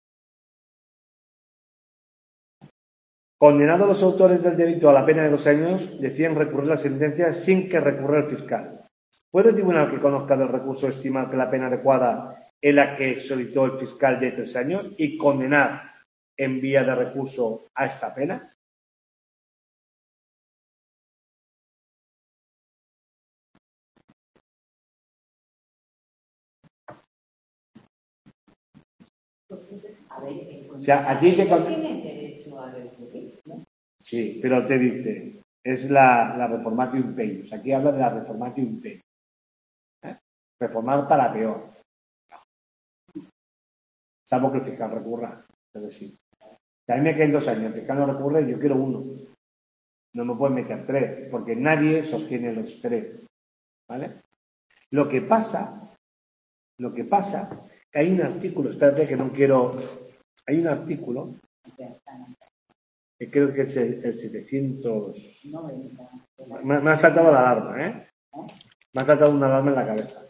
Condenados los autores del delito a la pena de 2 años, deciden recurrir la sentencia sin que recurra el fiscal. ¿Puede el tribunal que conozca del recurso estimar que la pena adecuada es la que solicitó el fiscal de 3 años y condenar en vía de recurso a esta pena? O sea, a ti te tienen derecho a recurrir, ¿no? Sí, pero te dice, es la reformatio impeius. Aquí habla de la reformatio impeius. Reformar para peor. Salvo que el fiscal recurra. Entonces sí. Si a mí me quedan 2 años, el fiscal no recurre, yo quiero 1. No me pueden meter 3, porque nadie sostiene los 3. ¿Vale? Lo que pasa, que hay un artículo, espérate que no quiero... Hay un artículo que creo que es el 700... Me ha saltado la alarma, ¿eh? Me ha saltado una alarma en la cabeza.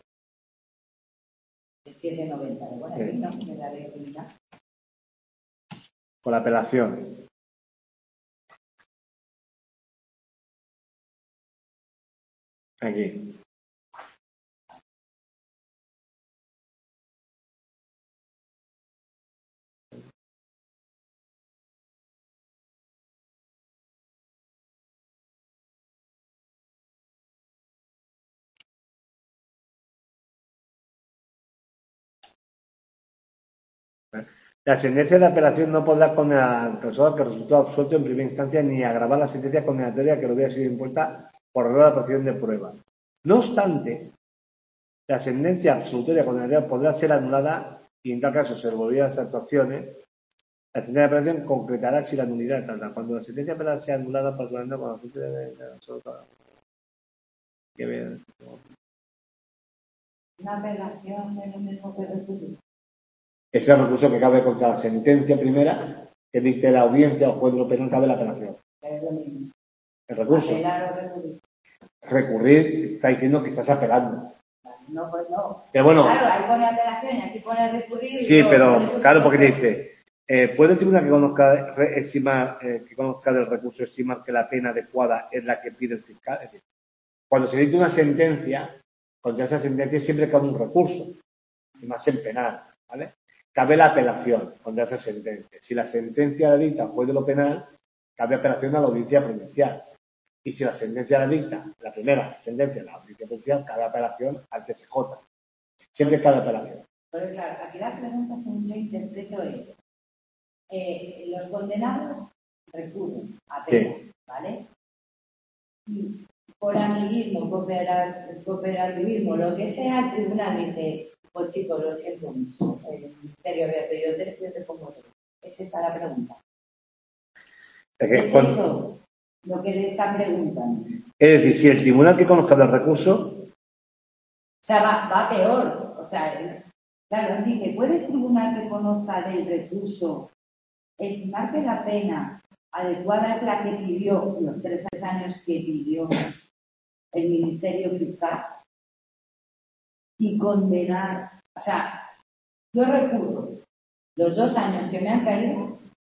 El 790, bueno, aquí no, me la de criminal. Con la apelación. Aquí. La sentencia de apelación no podrá condenar al persona que resultó absuelto en primera instancia ni agravar la sentencia condenatoria que le hubiera sido impuesta por error de apreciación de prueba. No obstante, la sentencia absolutoria condenatoria podrá ser anulada y en tal caso se devolverán las actuaciones. La sentencia de apelación concretará si la nulidad tarda. Cuando la sentencia de apelación sea anulada, particularmente con la fuente de Una apelación es lo mismo que recurrir. Ese es el recurso que cabe contra la sentencia primera que dicte la audiencia o juez de lo penal cabe la apelación. Es lo mismo. El recurso. Apelar o recurrir. Recurrir está diciendo que estás apelando. No, pues no. Pero bueno. Claro, ahí pone apelación y aquí pone recurrir. Sí, pero claro, porque te dice, ¿puede el tribunal que conozca del recurso estimar que la pena adecuada es la que pide el fiscal? Es decir, cuando se dicta una sentencia, contra esa sentencia siempre cabe un recurso, y más en penal, ¿vale? Cabe la apelación contra esa sentencia. Si la sentencia la dicta el juez de lo penal, cabe apelación a la audiencia provincial. Y si la sentencia la dicta, la primera sentencia, la audiencia provincial, cabe apelación al TSJ. Siempre cabe apelación. Entonces, claro, aquí la pregunta, según yo interpreto, es: los condenados recurren a pena, sí, ¿vale? Y por amiguismo, cooperativismo, lo que sea, el tribunal dice: pues chicos, lo siento mucho, el ministerio había pedido 3 y yo te pongo 3. ¿Es esa la pregunta? ¿Es eso lo que le están preguntando? Es decir, si el tribunal que conozca del recurso... O sea, va peor. O sea, claro, dice: ¿puede el tribunal que conozca del recurso estimar que la pena adecuada es la que pidió, los 3 años que pidió el Ministerio Fiscal, y condenar? O sea, yo recurro los 2 años que me han caído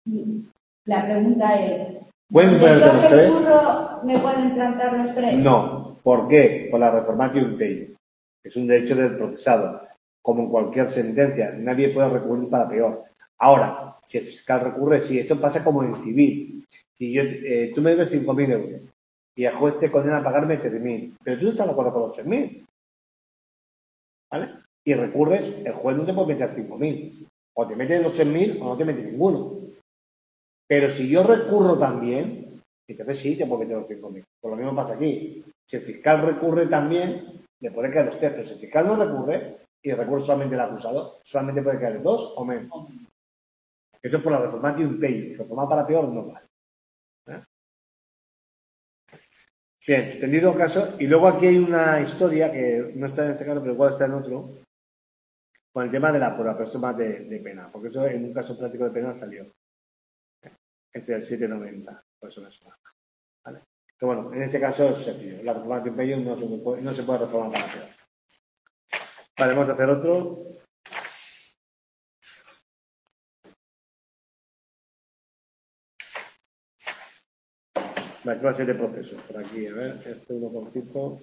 La pregunta es, ¿pueden ¿de poner los yo tres? recurro, me pueden plantar los tres? No. ¿Por qué? Por la reformatio impello. Es un derecho del procesado. Como en cualquier sentencia, nadie puede recurrir para peor. Ahora, si el fiscal recurre, sí, esto pasa como en civil. Si yo, tú me debes 5.000 euros y el juez te condena a pagarme 3.000, pero tú no estás de acuerdo con los 3.000, ¿vale? Y recurres, el juez no te puede meter 5.000. O te mete los 3.000 o no te mete ninguno. Pero si yo recurro también, entonces sí te puede meter los 5.000. Por lo mismo pasa aquí. Si el fiscal recurre también, le puede caer los 3. Pero si el fiscal no recurre y recurre solamente el acusado, solamente puede caer 2 o menos. Eso es por la reformatio impello. Reformar para peor no vale. ¿Eh? Bien, entendido el caso. Y luego aquí hay una historia que no está en este caso, pero igual está en otro, con el tema de la persona de pena. Porque eso en un caso práctico de pena salió. Es el 790. Por eso me suena. ¿Vale? Pero bueno, en este caso es sencillo. La reformatio impello no se puede reformar para peor. Vale, vamos a hacer otro. La clase de procesos. Por aquí, a ver, este 1,5.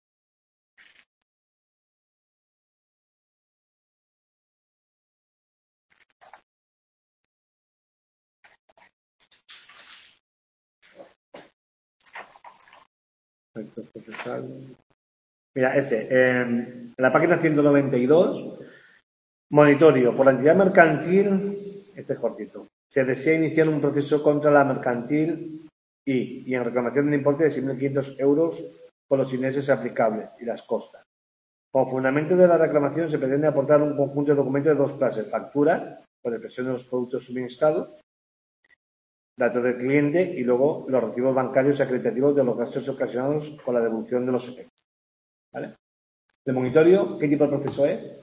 Actos procesales. Mira, en la página 192, monitorio. Por la entidad mercantil, este es cortito. Se desea iniciar un proceso contra la mercantil y en reclamación de un importe de 6.500 euros con los intereses aplicables y las costas. Como fundamento de la reclamación se pretende aportar un conjunto de documentos de dos clases: factura, con expresión de los productos suministrados, datos del cliente y luego los recibos bancarios acreditativos de los gastos ocasionados con la devolución de los efectos. ¿Vale? ¿De monitorio qué tipo de proceso es?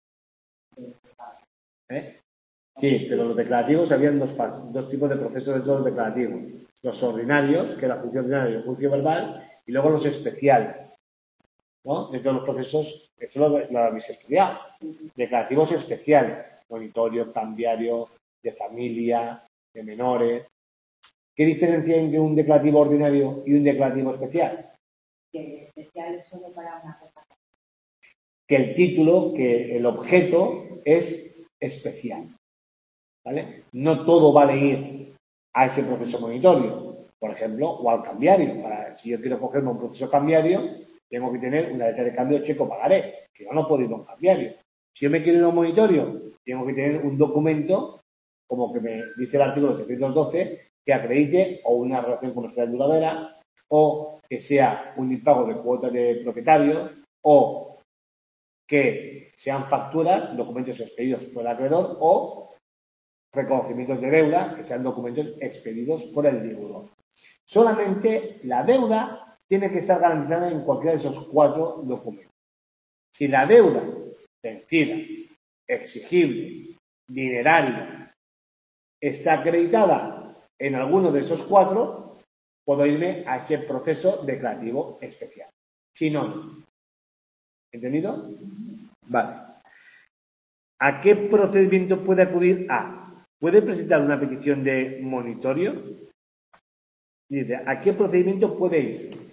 ¿Eh? Sí, pero los declarativos habían dos tipos de procesos dentro de los declarativos. Los ordinarios, que era juicio ordinario y el juicio verbal, y luego los especiales, ¿no? Dentro de los procesos, eso lo habéis estudiado. Declarativos especiales, monitorio, cambiario, de familia, de menores. ¿Qué diferencia entre un declarativo ordinario y un declarativo especial? Que el especial es solo para una cosa. Que el título, que el objeto es especial. ¿Vale? No todo vale ir a ese proceso monitorio, por ejemplo, o al cambiario. Si yo quiero cogerme un proceso cambiario, tengo que tener una letra de cambio checo pagaré, que yo no puedo ir a un cambiario. Si yo me quiero ir a un monitorio, tengo que tener un documento, como que me dice el artículo 312, que acredite o una relación comercial duradera, o que sea un impago de cuotas de propietario, o que sean facturas, documentos expedidos por el acreedor, o reconocimientos de deuda, que sean documentos expedidos por el deudor. Solamente la deuda tiene que estar garantizada en cualquiera de esos 4 documentos. Si la deuda vencida, exigible, dineraria, está acreditada en alguno de esos 4, puedo irme a ese proceso declarativo especial. Si no, no. ¿Entendido? Vale. ¿A qué procedimiento puede acudir? ¿Puede presentar una petición de monitorio? Dice, ¿a qué procedimiento puede ir?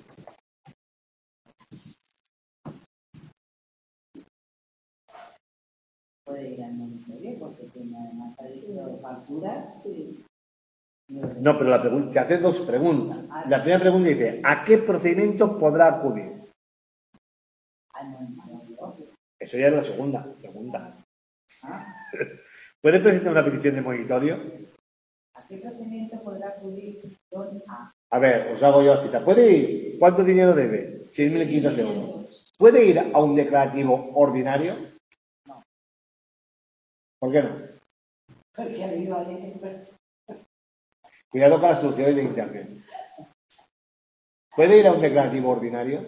Puede ir al monitorio porque tiene además ha dicho factura. Sí. No, pero te hace 2 preguntas. La primera pregunta dice, ¿a qué procedimiento podrá acudir? Al monitorio. Eso ya es la segunda pregunta. ¿Puede presentar una petición de monitorio? ¿A qué procedimiento podrá acudir? A ver, os hago yo la cita. ¿Puede ir? ¿Cuánto dinero debe? 6.500 euros. ¿Puede ir a un declarativo ordinario? No. ¿Por qué no? Porque ha ido a Cuidado con las soluciones de internet. ¿Puede ir a un declarativo ordinario?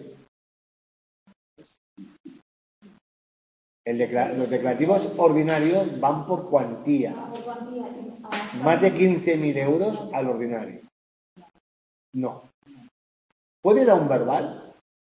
Los declarativos ordinarios van por cuantía. Más de 15.000 euros al ordinario. No. ¿Puede ir a un verbal?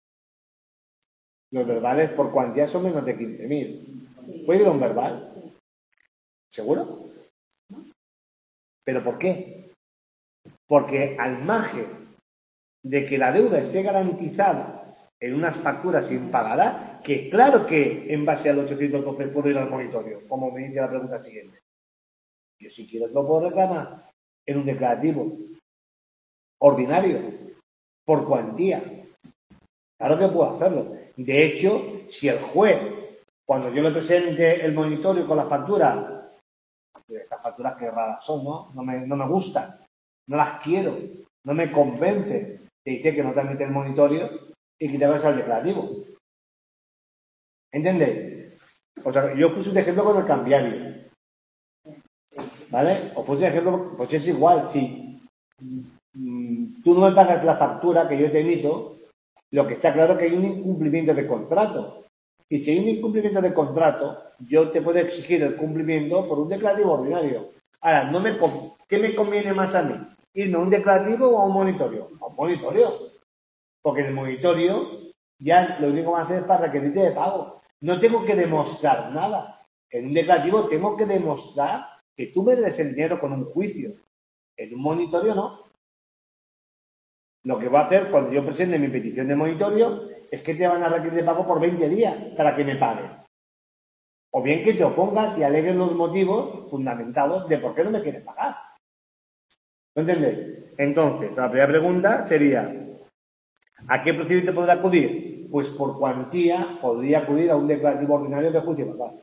Los verbales por cuantía son menos de 15.000. ¿Puede ir a un verbal? ¿Seguro? ¿Pero por qué? Porque al margen de que la deuda esté garantizada en unas facturas impagadas, que claro que en base al 812 puedo ir al monitorio, como me dice la pregunta siguiente. Yo si quiero lo puedo reclamar en un declarativo ordinario, por cuantía. Claro que puedo hacerlo. De hecho, si el juez, cuando yo le presente el monitorio con la factura, estas facturas que raras son, ¿no? No me gustan, no las quiero, no me convence, te dice que no te admite el monitorio y que te vas al declarativo. ¿Entendéis? O sea, yo puse un ejemplo con el cambiario. ¿Vale? Os puse un ejemplo, pues es igual, si tú no me pagas la factura que yo te emito, lo que está claro es que hay un incumplimiento de contrato. Y si hay un incumplimiento de contrato, yo te puedo exigir el cumplimiento por un declarativo ordinario. Ahora, ¿qué me conviene más a mí? ¿Irme a un declarativo o a un monitorio? A un monitorio. Porque en el monitorio ya lo único que va a hacer es para requerirte de pago. No tengo que demostrar nada. En un declarativo tengo que demostrar que tú me debes el dinero con un juicio. En un monitorio no. Lo que va a hacer cuando yo presente mi petición de monitorio es que te van a requerir de pago por 20 días para que me paguen. O bien que te opongas y alegues los motivos fundamentados de por qué no me quieres pagar. ¿Lo entendéis? Entonces, la primera pregunta sería, ¿a qué procedimiento podrá acudir? Pues por cuantía podría acudir a un declarativo ordinario de juicio verbal.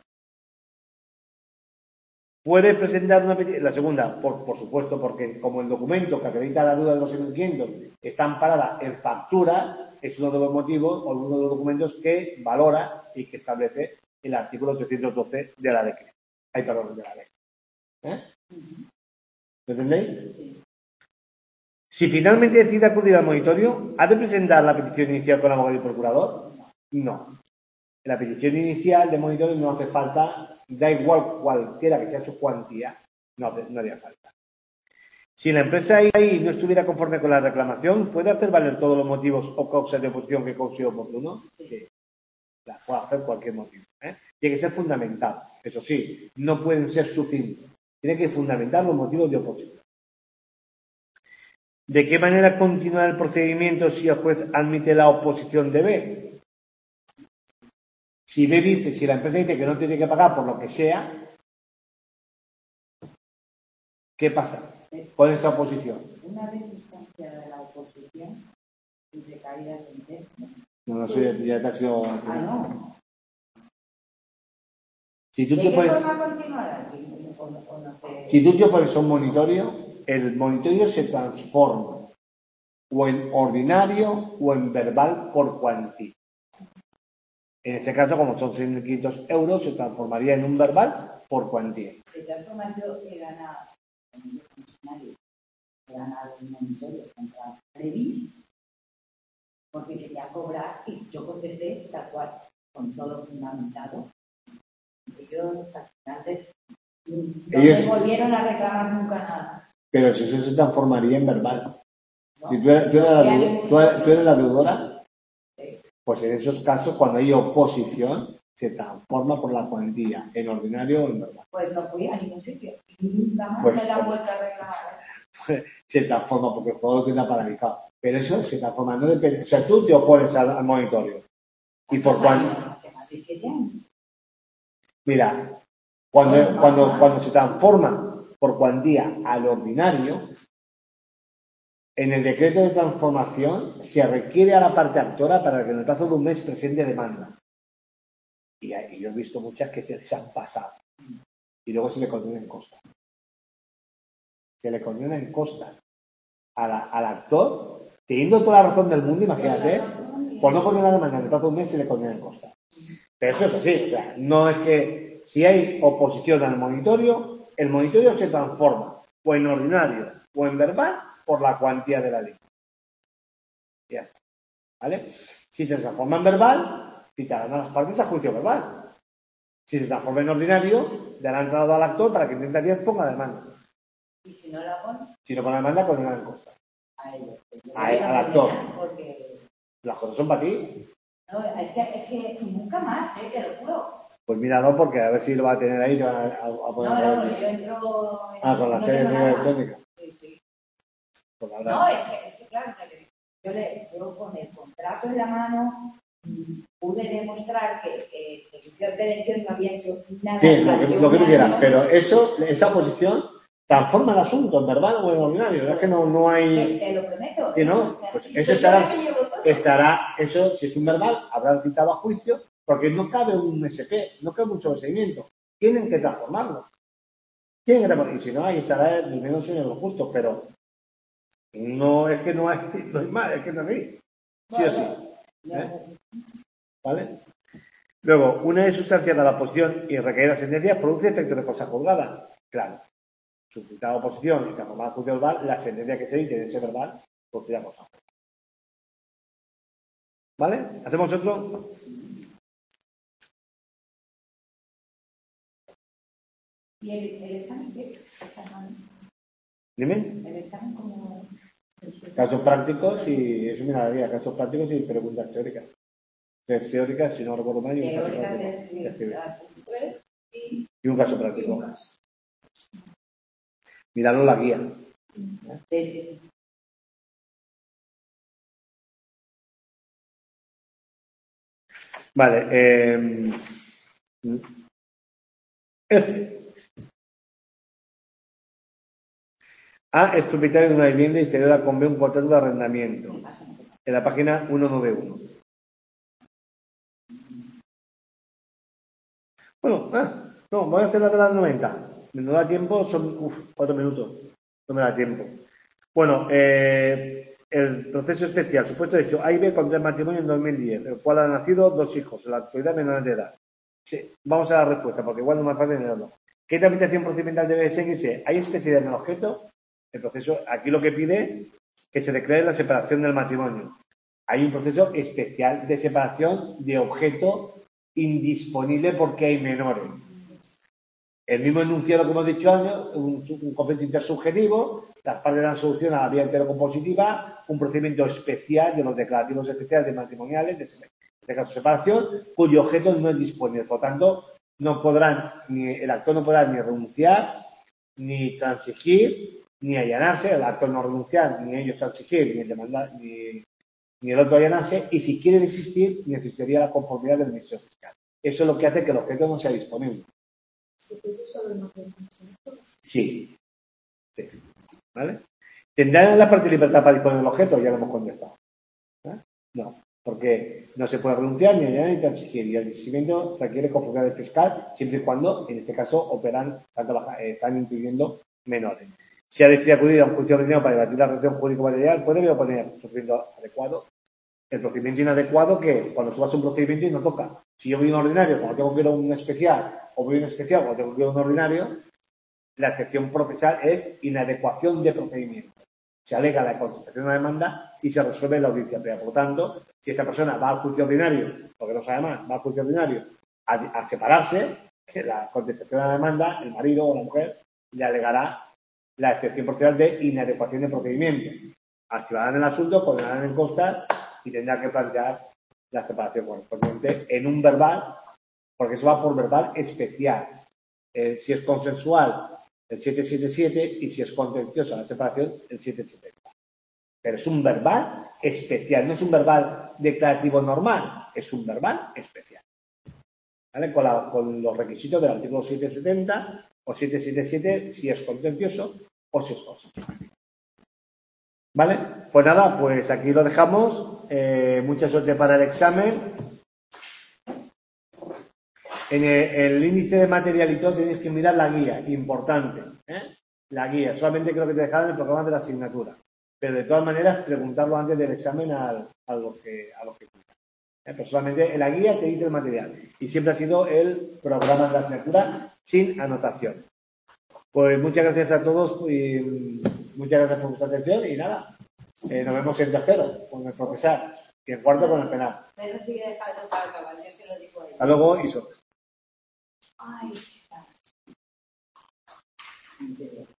Puede presentar una petición, la segunda, por supuesto, porque como el documento que acredita la deuda de los 6.500 está amparada en factura, es uno de los motivos o uno de los documentos que valora y que establece el artículo 312 de la decreto. De la ley. ¿Lo entendéis? Sí. Si finalmente decide acudir al monitorio, ¿ha de presentar la petición inicial con abogado y procurador? No. La petición inicial de monitorio no hace falta. Da igual cualquiera que sea su cuantía, no haría falta. Si la empresa ahí no estuviera conforme con la reclamación, ¿puede hacer valer todos los motivos o causas de oposición que considere oportuno? Sí. La puede hacer cualquier motivo. Tiene que ser fundamentado. Eso sí, no pueden ser sucintos. Tiene que fundamentar los motivos de oposición. ¿De qué manera continúa el procedimiento si el juez admite la oposición de B? Si la empresa dice que no tiene que pagar por lo que sea, ¿qué pasa con esa oposición? Una vez sustanciada la oposición y recaída de sentencia. No sé, ya te ha sido. No. Si tú ¿De te qué pones, forma continuará? O no sé. Si tú te pones un monitorio, el monitorio se transforma o en ordinario o en verbal por cuantía. En este caso, como son 6.500 euros, se transformaría en un verbal por cuantía. De todas formas, yo he ganado, un monitorio contra Previs, porque quería cobrar y yo contesté tal cual, con todo fundamentado. Ellos al final no me volvieron a reclamar nunca nada. Pero si eso se transformaría en verbal. ¿No? Si tú eres la deudora, pues en esos casos, cuando hay oposición, se transforma por la cuantía, en ordinario o en verbal. Pues no fui a ningún sitio. Y nunca más me la han vuelto a reclamar. Se transforma porque el jugador queda paralizado. Pero eso se transforma, no depende. O sea, tú te opones al monitorio. ¿Y por cuánto? Mira, cuando se transforma por cuantía al ordinario, en el decreto de transformación se requiere a la parte actora para que en el plazo de un mes presente demanda. Y yo he visto muchas que se han pasado. Y luego se le condena en costa. Se le condena en costa al actor, teniendo toda la razón del mundo, imagínate, por no poner la demanda en el plazo de un mes se le condena en costa. Pero eso es así, o sea, no es que si hay oposición al monitorio, el monitorio se transforma o en ordinario o en verbal por la cuantía de la ley. Ya está. ¿Vale? Si se transforma en verbal, citarán a las partes a juicio verbal. Si se transforma en ordinario, darán entrada al actor para que en 30 días ponga demanda. ¿Y si no la pone? Si no pone demanda, condenan en costa. Al actor. Porque las cosas son para ti. No, es que nunca más, te lo juro. Pues míralo porque a ver si lo va a tener ahí. A no, yo entro con la serie electrónica. Sí. Pues No, es que claro, yo con el contrato en la mano pude demostrar que el servicio de prevención no había hecho nada. Sí, lo que tú quieras, pero esa posición transforma el asunto en verbal o en ordinario. Es que no hay. Te lo prometo. Sí, ¿no? Pues eso estará, eso, si es un verbal, habrá citado a juicio, porque no cabe un SP, no cabe un sobreseimiento. Tienen que transformarlo. Y si no, ahí estará el menos en lo justo, pero no es que no hay mal, es que no hay. Sí o sí. ¿Vale? Luego, una vez sustanciada la posición y recaída sentencia, produce efecto de cosa juzgada. Claro. Suscitada oposición y transformada en juicio verbal, la sentencia que se dicte de ese verbal, pues ya cosa. ¿Vale? ¿Hacemos otro? ¿Y el examen qué? Dime. El examen como... Casos prácticos y eso me daría casos prácticos y preguntas teóricas. Tres teóricas, si no recuerdo mal, y un caso práctico. Y un caso práctico. Miradlo la guía. Sí. Vale. A es propietario de una vivienda y celebra con B un contrato de arrendamiento. En la página 191. Bueno, no, voy a hacer la de las 90. Me no da tiempo, son 4 minutos. No me da tiempo. Bueno, el proceso especial, supuesto hecho A y B contra el matrimonio en 2010, el cual han nacido 2 hijos, en la actualidad menores de edad. Sí, vamos a la respuesta, porque igual no me parece leerlo. ¿Qué tramitación procedimental debe seguirse? ¿Hay especialidad en el objeto? El proceso, aquí lo que pide que se declare la separación del matrimonio. Hay un proceso especial de separación de objeto indisponible porque hay menores. El mismo enunciado que hemos dicho antes, un conflicto intersubjetivo, las partes dan solución a la vía entero-compositiva, un procedimiento especial de los declarativos especiales de matrimoniales, de este caso separación, cuyo objeto no es disponible. Por tanto, el actor no podrá ni renunciar, ni transigir, ni allanarse. El actor no renunciar, ni ellos transigir, ni el demandar, ni el otro allanarse. Y si quiere desistir, necesitaría la conformidad del Ministerio Fiscal. Eso es lo que hace que el objeto no sea disponible. Sí. ¿Vale? ¿Tendrán la parte de libertad para disponer del objeto? Ya lo hemos contestado. No, porque no se puede renunciar ni allanar ni transigir. Y el desistimiento requiere conformidad del fiscal siempre y cuando, en este caso, están impidiendo menores. Si ha decidido acudir a un juicio ordinario para debatir la relación jurídico-material, puede oponer el procedimiento adecuado. El procedimiento inadecuado que cuando tú vas a un procedimiento y no toca. Si yo voy a un ordinario, cuando tengo que ir a un especial, o voy a un especial cuando tengo que ir a un ordinario, la excepción procesal es inadecuación de procedimiento. Se alega la contestación de la demanda y se resuelve en la audiencia previa. Por tanto, si esta persona va al juicio ordinario, porque no sabe más, va al juicio ordinario a separarse, que la contestación de la demanda, el marido o la mujer, le alegará la excepción procesal de inadecuación de procedimiento. Activarán el asunto, pondrán en consta y tendrá que plantear la separación correspondiente en un verbal, porque eso va por verbal especial. Si es consensual, el 777, y si es contenciosa la separación, el 770. Pero es un verbal especial, no es un verbal declarativo normal, es un verbal especial. ¿Vale? Con los requisitos del artículo 770 o 777, si es contencioso o si es consensual. ¿Vale? Pues nada, pues aquí lo dejamos. Mucha suerte para el examen. En el índice de material y todo tenéis que mirar la guía, importante. La guía, solamente creo que te dejarán el programa de la asignatura. Pero de todas maneras, preguntarlo antes del examen a los que pero solamente en la guía te dice el material. Y siempre ha sido el programa de la asignatura sin anotación. Pues muchas gracias a todos y muchas gracias por vuestra atención y nada. Nos vemos en tercero con el profesor y en cuarto con el penal. Pero sigue dejando para acabar, yo se lo digo a ella. Hasta luego y sobre. Ay, está.